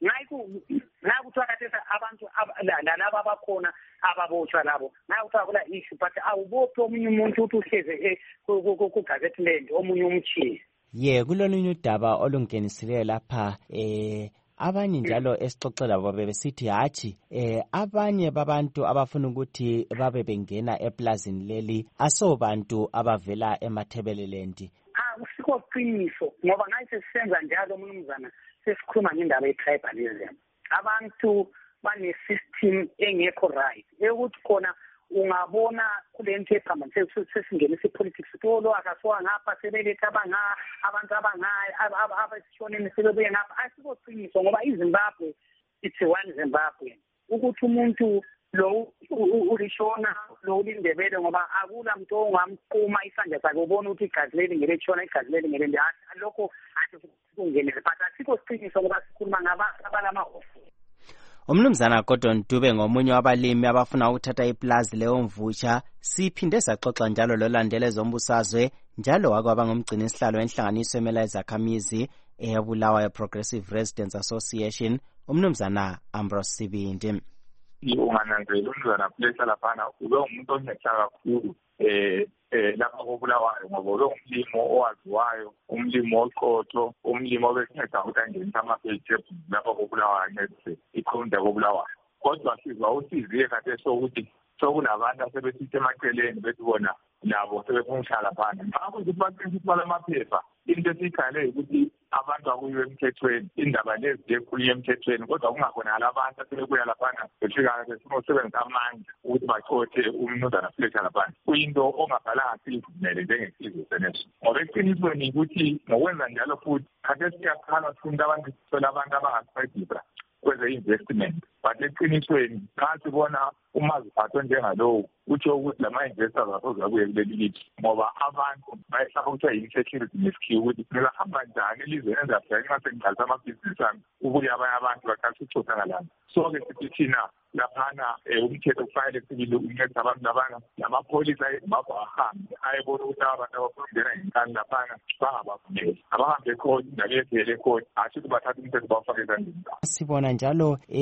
Ngayi kuthiwa kathesa abantu laba abakhona ababotshwa labo ngayi kuthiwa kula issue, but awubophi omunye umuntu ukuthi uhleze ku-gazette land omunye umchiye. Kulolunye udaba olungenisileyo lapha abanye njalo esixoxela labo bebesithi hatshi abanye babantu abafuna ukuthi babe bengena eplazini leli asobantu abavela eMathebeleland. Usikho qiniso ngoba ngathi sisenza njalo umnumzana sesikhuluma ngendaba ye-tribalism. Abantu bane-system engekho right ukuthi khona ungabona kule nto ephambana sesingenisa ipolitics tolo akasuka ngapha sebeletha abantu abasishoneni sebebuye ngapha. Asikho qiniso ngoba iZimbabwe it's one Zimbabwe. Ukuthi umuntu lo ulishona lo ulindebele ngoba akula muntu ongamquma isandla sakhe ubona ukuthi igazi leli ngeleshona igazi leli ngelende lokho athi kungenele, but asikho qiniso ngoba sikhuluma ngabantu abalama Umnumzana Gordon Dube ngomunye wabalimi abafuna ukuthatha iplaza leyo Mvutsha. Siphinde saxoxa njalo lolandele zombusazwe njalo wakwaba ngumgcini isihlalo enhlanganiso emela izakhamizi eyabulawayo Progressive Residents Association umnumzana Ambrose Sibindi. Ungananzela umnumzana Fletcher laphana ube umuntu onetha kakhulu lapha kobulawayo ngoba ube umlimo owaziwayo, umlimo oqotho, umlimo obesingetha ukuthi angenisa ama-vegetable lapha kobulawayo ngethe ikhonda kobulawayo. Kodwa sizwa usiziye kade sokuthi sokunabantu asebesithi emaceleni bethi bona nabo sebefuna uhlala phana. Ngakho ukuthi baqinisa balamaphepha into esikhale ukuthi abantu akuyiwe emthethweni, indaba lezi ziyekhulunywa emthethweni, kodwa kungakhonakala abantu asebebuya laphana befika befuna ukusebenzisa amandla ukuthi bachothe umnumzana Fletcher laphana. Kuyinto ongabhalanga siyivumele njengesizwe seneso. Ngoba eqinisweni ukuthi ngokwenza njalo futhi khathesi siyakhala sifuna abantu sithola abantu abangasicedisa kweze-investment, but eqinisweni xa sibona umaziphatho njengalowo utsho ukuthi lama-investors asozakuye kuleli lithi ngoba abantu bayehlaba kuthiwa yi-insecurity nesikhiwo ukuthi ngingahamba njani elizweni endafika nxa sengiqalisa amabhizinisi ami ukuya abanye abantu baqalisa ukuchotha ngalana. So-ke sithi thina laphana umthetho kufanele sibili uncedisa abantu labana namapholisa eZimbabwe ahambe ayebona ukuthi abantu abafuna ukungena ngenkani laphana bangabavumeli, abahambe ekhodi indaba yevele ekhodi hatshi ukuthi bathathe umthetho bawufake ezandleni zabo. Sibona njalo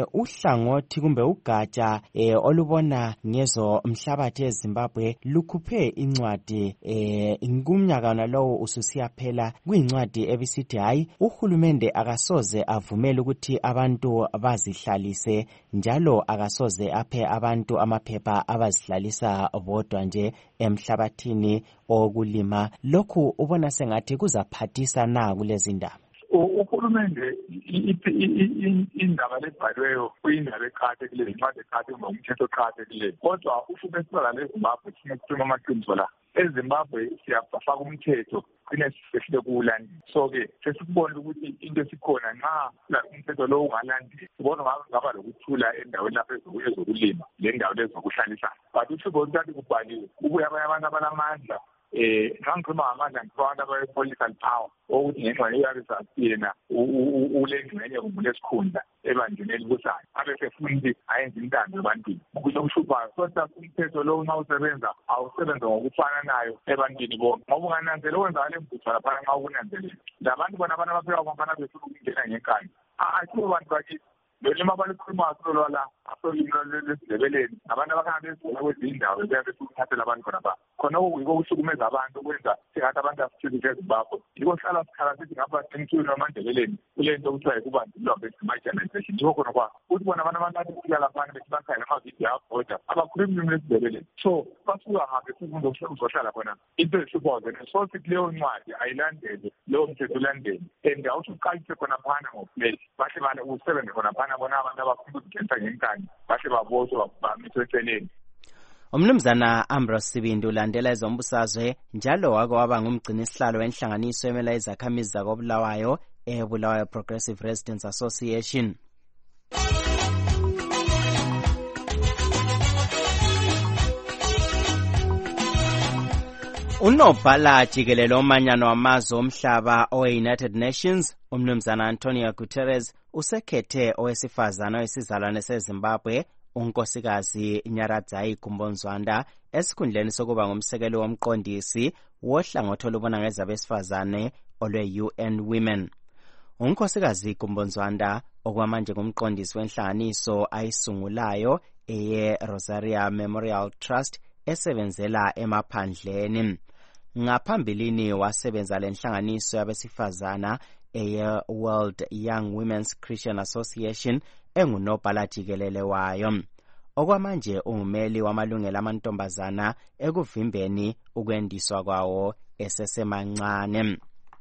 uhlangothi kumbe ugatsha olubona ngezo mhlabathi eZimbabwe lukhuphe incwadi kumnyaka nalowo ususiyaphela kuyincwadi ebisithi hayi uhulumende akasoze avumele ukuthi abantu bazihlalise njalo akasoze aphe abantu amaphepha abazihlalisa bodwa nje emhlabathini okulima. Lokhu ubona sengathi kuzaphathisa na kulezi ndaba? Uhulumende indaba lebhaliweyo kuyindaba eqakathekileyo, incwadi eqakathekileyo, umthetho oqakathekileyo. Kodwa usuku esibala leZimbabwe sinekhuluma amaqiniso la. EZimbabwe siyafaka umthetho kune sifile kuwulandela. So-ke sesikubona ukuthi into esikhona nxa umthetho lo ungalandeli sibona ngaba lokuthula endaweni lapho ezokulima lendawo lezokuhlalisana. But usuku oluthathu kubhaliwe kubuya abanye abantu abalamandla nxa ngikhuluma ngamandla ngikhuluma abantu political power ukuthi ngenxa yeyena ulengxenye kumbe lesikhundla ebandleni elibusayo abe sefuna ukuthi ayenze intando ebantwini kulokuhluphayo. Kodwa umthetho lo nxa usebenza awusebenza ngokufananayo ebantwini bonke ngoba ungananzela owenza le mbutho laphana nxa ukunanzelela labantu bona abantu abapheka kwamana befuna ukungena ngenkani ayikho bantu bakithi lolima abalikhulumayo solwala asolimo lwesindebeleni abantu abakhanga bezivela kwezinye indawo beyabe sukuthathela abantu khona yiko ukuhlukumeza abantu okwenza singathi abantu asithile eZimbabwe. Yiko hlala sikhala sithi ngapha emthweni wamandebeleni kule nto okuthiwa yikubandlulwa kwe-marginalization. Yiko khona kwa ukuthi bona abantu abafika laphana bethi bakhangela amavidiyo abhoda abakhulumi ulimi lwesindebeleni. So basuka hambe sifundo uzohlala khona into ezihluphayo zena. So sithi leyo ncwadi ayilandele leyo mthetho ulandele and awuthi uqalise khona phana ngoflesh bahle bale usebenze khona phana bona abantu abafuna ukugenta ngenkani bahle baboswe bamiswe eceleni. Umnumzana Ambrose Sibindi ulandela ezombusazwe njalo wake waba ngumgcinisihlalo wenhlanganiso emela izakhamizi zakoBulawayo eBulawayo Progressive Residents Association. Unobhala jikelele omanyano wamazwe omhlaba owe-United Nations umnumzana Antonio Guterres usekhethe owesifazana wesizalwane seZimbabwe unkosikazi Nyaradzai Kumbonzwanda esikhundleni sokuba ngumsekeli womqondisi wohlangothi olubona ngezabesifazane olwe-UN Women. Unkosikazi Kumbonzwanda okwamanje ngumqondisi wenhlanganiso ayisungulayo eye-Rosaria Memorial Trust esebenzela emaphandleni. Ngaphambilini wasebenza lenhlanganiso yabesifazana eye-World Young Women's Christian Association engunobhala jikelele wayo. Okwamanje ungumeli wamalungelo amantombazana ekuvimbeni ukwendiswa kwawo esesemancane.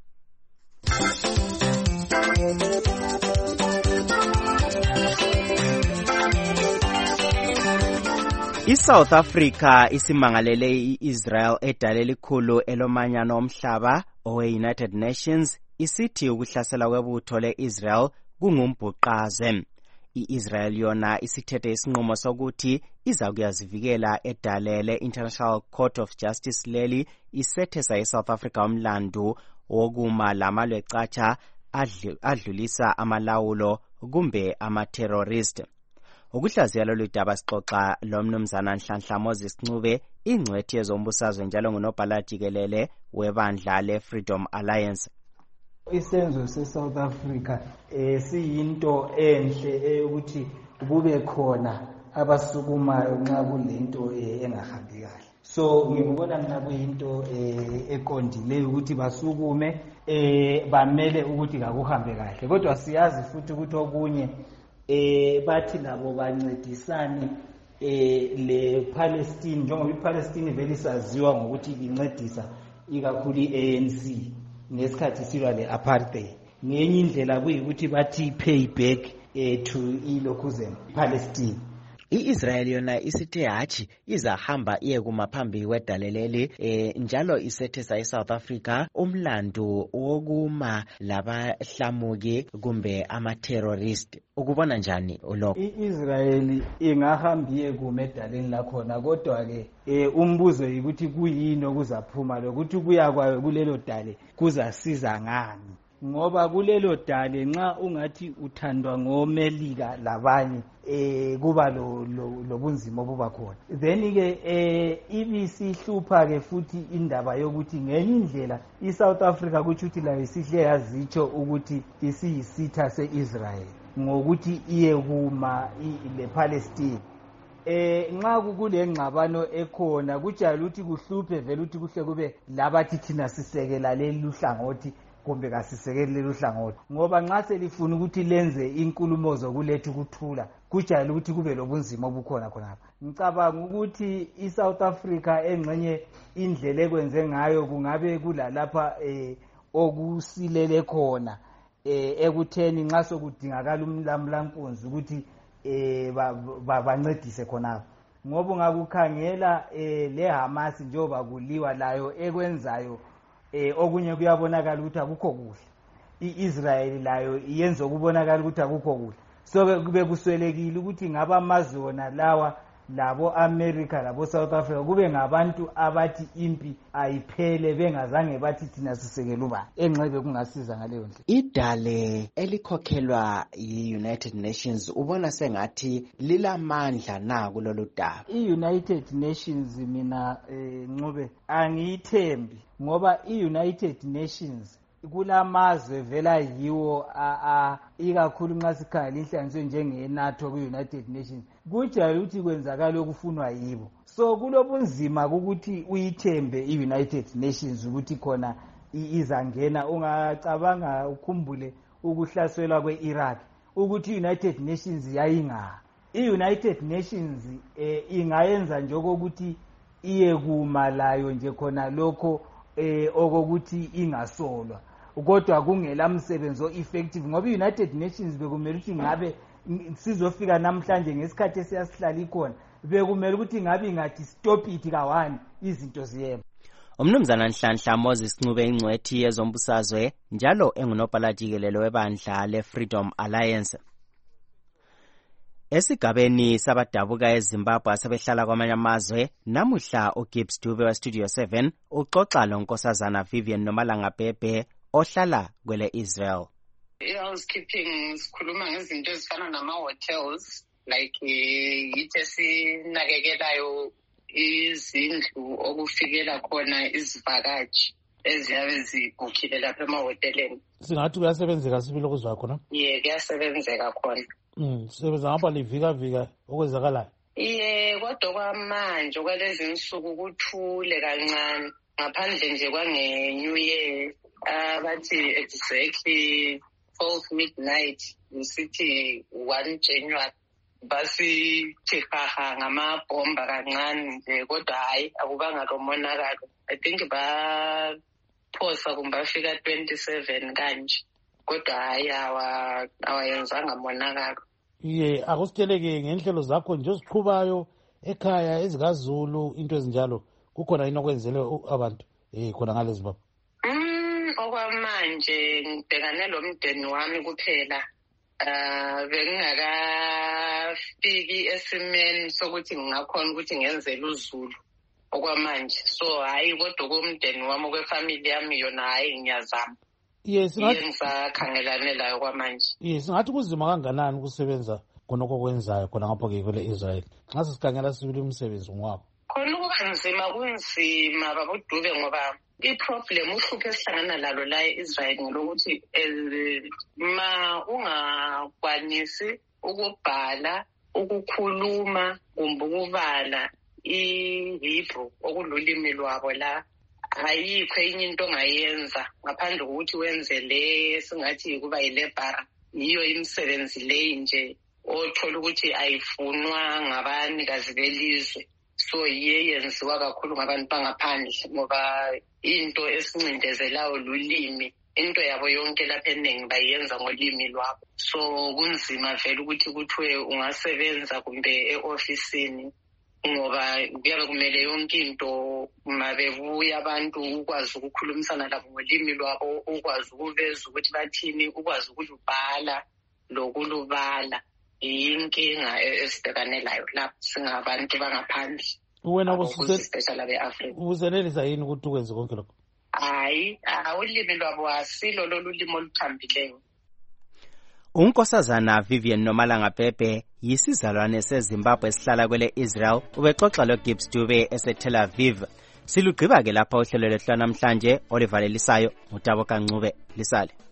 ISouth Africa isimangalele iIsrael edale elikhulu elomanyano omhlaba owe-United Nations isithi ukuhlasela kwebutho le-Israel kungumbhuqaze. I-Israel yona isithethe isinqumo sokuthi iza kuyazivikela edale le-International Court of Justice leli isethesa iSouth Africa umlandu wokuma lamalwecatsha adlulisa amalawulo kumbe ama-terrorist. Ukuhlaziya lolu daba sixoxa lomnumzana Nhlanhla Moses Ncube ingcwethi yezombusazwe njalo ngunobhala jikelele webandla le-Freedom Alliance. Isenzo se-South Africa siyinto enhle ukuthi kube khona abasukumayo nxa kulento engahambi kahle. So ngikubona mina kuyinto eqondileyo ukuthi basukume bamele ukuthi kakuhambe kahle. Kodwa siyazi futhi ukuthi okunye bathi labo bancedisane le-Palestine njengoba iPalestine vele isaziwa ngokuthi incedisa ikakhulu i-ANC ngesikhathi silwa le-apartheid. Ngenye indlela kuyikuthi bathi payback to ilokhuzen Palestine. I-Israel yona isithe hatshi izahamba iye kumaphambi kwedaleleli njalo isethesa iSouth Africa umlandu wokuma labahlamuki kumbe ama-terrorist. Ukubona njani lokho? I-Israel ingahambiye kumedaleni lakhona kodwa ke umbuzo ukuthi kuyini okuzaphuma lokuthi kuya kwayo kulelo dale kuzasiza ngani. Ngoba kulelo dale nxa ungathi uthandwa ngomelika labanye kuba lobunzima obuba khona. Then ke ibisihlupha ke futhi indaba yokuthi ngenye indlela iSouth Africa kuthi layo isihle yazitsho ukuthi isiyisitha seIsrael. ngokuthi iye kuma le-Palestine. Nxa kule ngxabano ekhona kujayele ukuthi kuhluphe vele ukuthi kuhle kube labathi thina sisekela leli uhlangothi kumbe kasisekeli leli uhlangothi, ngoba nxa selifuna ukuthi lenze inkulumo zokuletha ukuthula kujayele ukuthi kube lobunzima obukhona khonapha. Ngicabanga ukuthi iSouth Africa engxenye indlela ekwenze ngayo kungabe kulalapha okusilele khona ekutheni nxa sokudingakala umlamulankunzi ukuthi bancedise khonapho, ngoba ungakukhangela leHamas njengoba kuliwa layo ekwenzayo okunye kuyabonakala ukuthi akukho kuhle. I-Israel layo iyenza ukubonakala ukuthi akukho kuhle. So kube kuswelekile ukuthi ngaba amazwe wona lawa labo America labo South Africa kube ngabantu abathi impi ayiphele bengazange bathi thina sisekela ubani. Enxebe kungasiza ngaleyo ndlela. Idale elikhokhelwa yi-United Nations ubona sengathi lilamandla na kulolu daba? I-United Nations mina Ncube angiyithembi, ngoba i-United Nations kulamazwe vela yiwo ikakhulu nxa sikhangela inhlanganiso njenge-NATO ku-United Nations kujayele ukuthi kwenzakala okufunwa yibo. So kulobunzima ukuthi uyithembe i-United Nations ukuthi khona izangena. Ungacabanga ukhumbule ukuhlaselwa kwe-Iraq ukuthi i-United Nations yayinga. I-United Nations ingayenza njengokuthi iye kuma layo nje khona lokho okokuthi ingasolwa, kodwa kungela msebenzi o-effective, ngoba i-United Nations bekumele ukuthi ngabe sizofika namhlanje ngesikhathi esiyasihlala ikhona bekumele ukuthi ngabe ingathi stop it ka-1 izinto ziyema. Umnumzana Nhlanhla Moses Ncube ingcwethi yezombusazwe njalo engunobhala jikelele webandla le-Freedom Alliance. Esigabeni sabadabuka eZimbabwe asebehlala kwamanye amazwe, namuhla uGibbs Dube wa Studio 7 uxoxa lonkosazana Vivian Nomalanga Bhebhe ohlala kwele Israel. I-housekeeping sikhuluma ngezinto ezifana nama-hotels, like yithi esinakekelayo izindlu okufikela khona izivakashi eziyabe zibhukhile lapha emahoteleni. Singathi kuyasebenzeka sibili okuzwa khona? Kuyasebenzeka khona. Sisebenza ngapha livika okwenzakalayo? Kodwa kwamanje kwalezi insuku kuthule kancane, ngaphandle nje kwange-New Year abathi exactly 12 midnight ngisithi 1 January basithi haha ngamabhomba kancane nje, kodwa hayi akubanga lomonakalo. I think baphosa kumbe bafika 27 kanje, kodwa hayi awayenzanga monakalo. Akusitsheleke ngenhlelo zakho nje oziqhubayo ekhaya ezikaZulu into ezinjalo, kukhona yini okwenzele abantu khona ngale Zimbabwe? Okwamanje ngibhekane lomndeni wami kuphela. Bengingakafiki esimeni sokuthi ngingakhona ukuthi ngenzele uZulu okwamanje. So hayi, kodwa komndeni wami okwefamily yami yona hayi ngiyazama. Ngisakhangelane layo kwamanje. Singathi kuzima kanganani ukusebenza khonokho kwenzayo khona ngapho-ke kwele Israel nxa sesikhangela sibili umsebenzi ngwakho? Khona kukanzima, kunzima babuDube, ngoba i-problem uhlupho esihlangana lalo la e-Israel ngelokuthi ma ungakwanisi ukubhala, ukukhuluma kumbe ukubala i-Hebrew okululimi lwabo la, ayikho enye into ongayenza ngaphandle kokuthi wenze le singathi kuba yilebhara. Yiyo imisebenzi le nje othola ukuthi ayifunwa ngabanikazi belizwe, so iye yenziwa kakhulu ngabantu bangaphandle, ngoba into esincindezelayo lulimi. Into yabo yonke lapha eningi bayenza ngolimi lwabo, so kunzima vele ukuthi kuthiwe ungasebenza kumbe e-ofisini, ngoba kuyabe kumele yonke into mabebuya abantu ukwazi ukukhulumisana labo ngolimi lwabo, ukwazi ukuveza ukuthi bathini, ukwazi ukulubhala lokulubala. Inkinga esibhekane layo lapho singabantu bangaphandle. Wena ubusenelisa yini ukuthi ukwenze konke lokho? Hayi, ulimi lwabo asilo lolu limi oluthambileyo. Unkosazana Vivian Nomalanga Bhebhe yisizalwane seZimbabwe esihlala kwele Israel ubexoxa loGibbs Dube eseTel Aviv. Silugqiba ke lapha uhlelo lwethu namhlanje olivalelisayo uTabo Kancube lisale.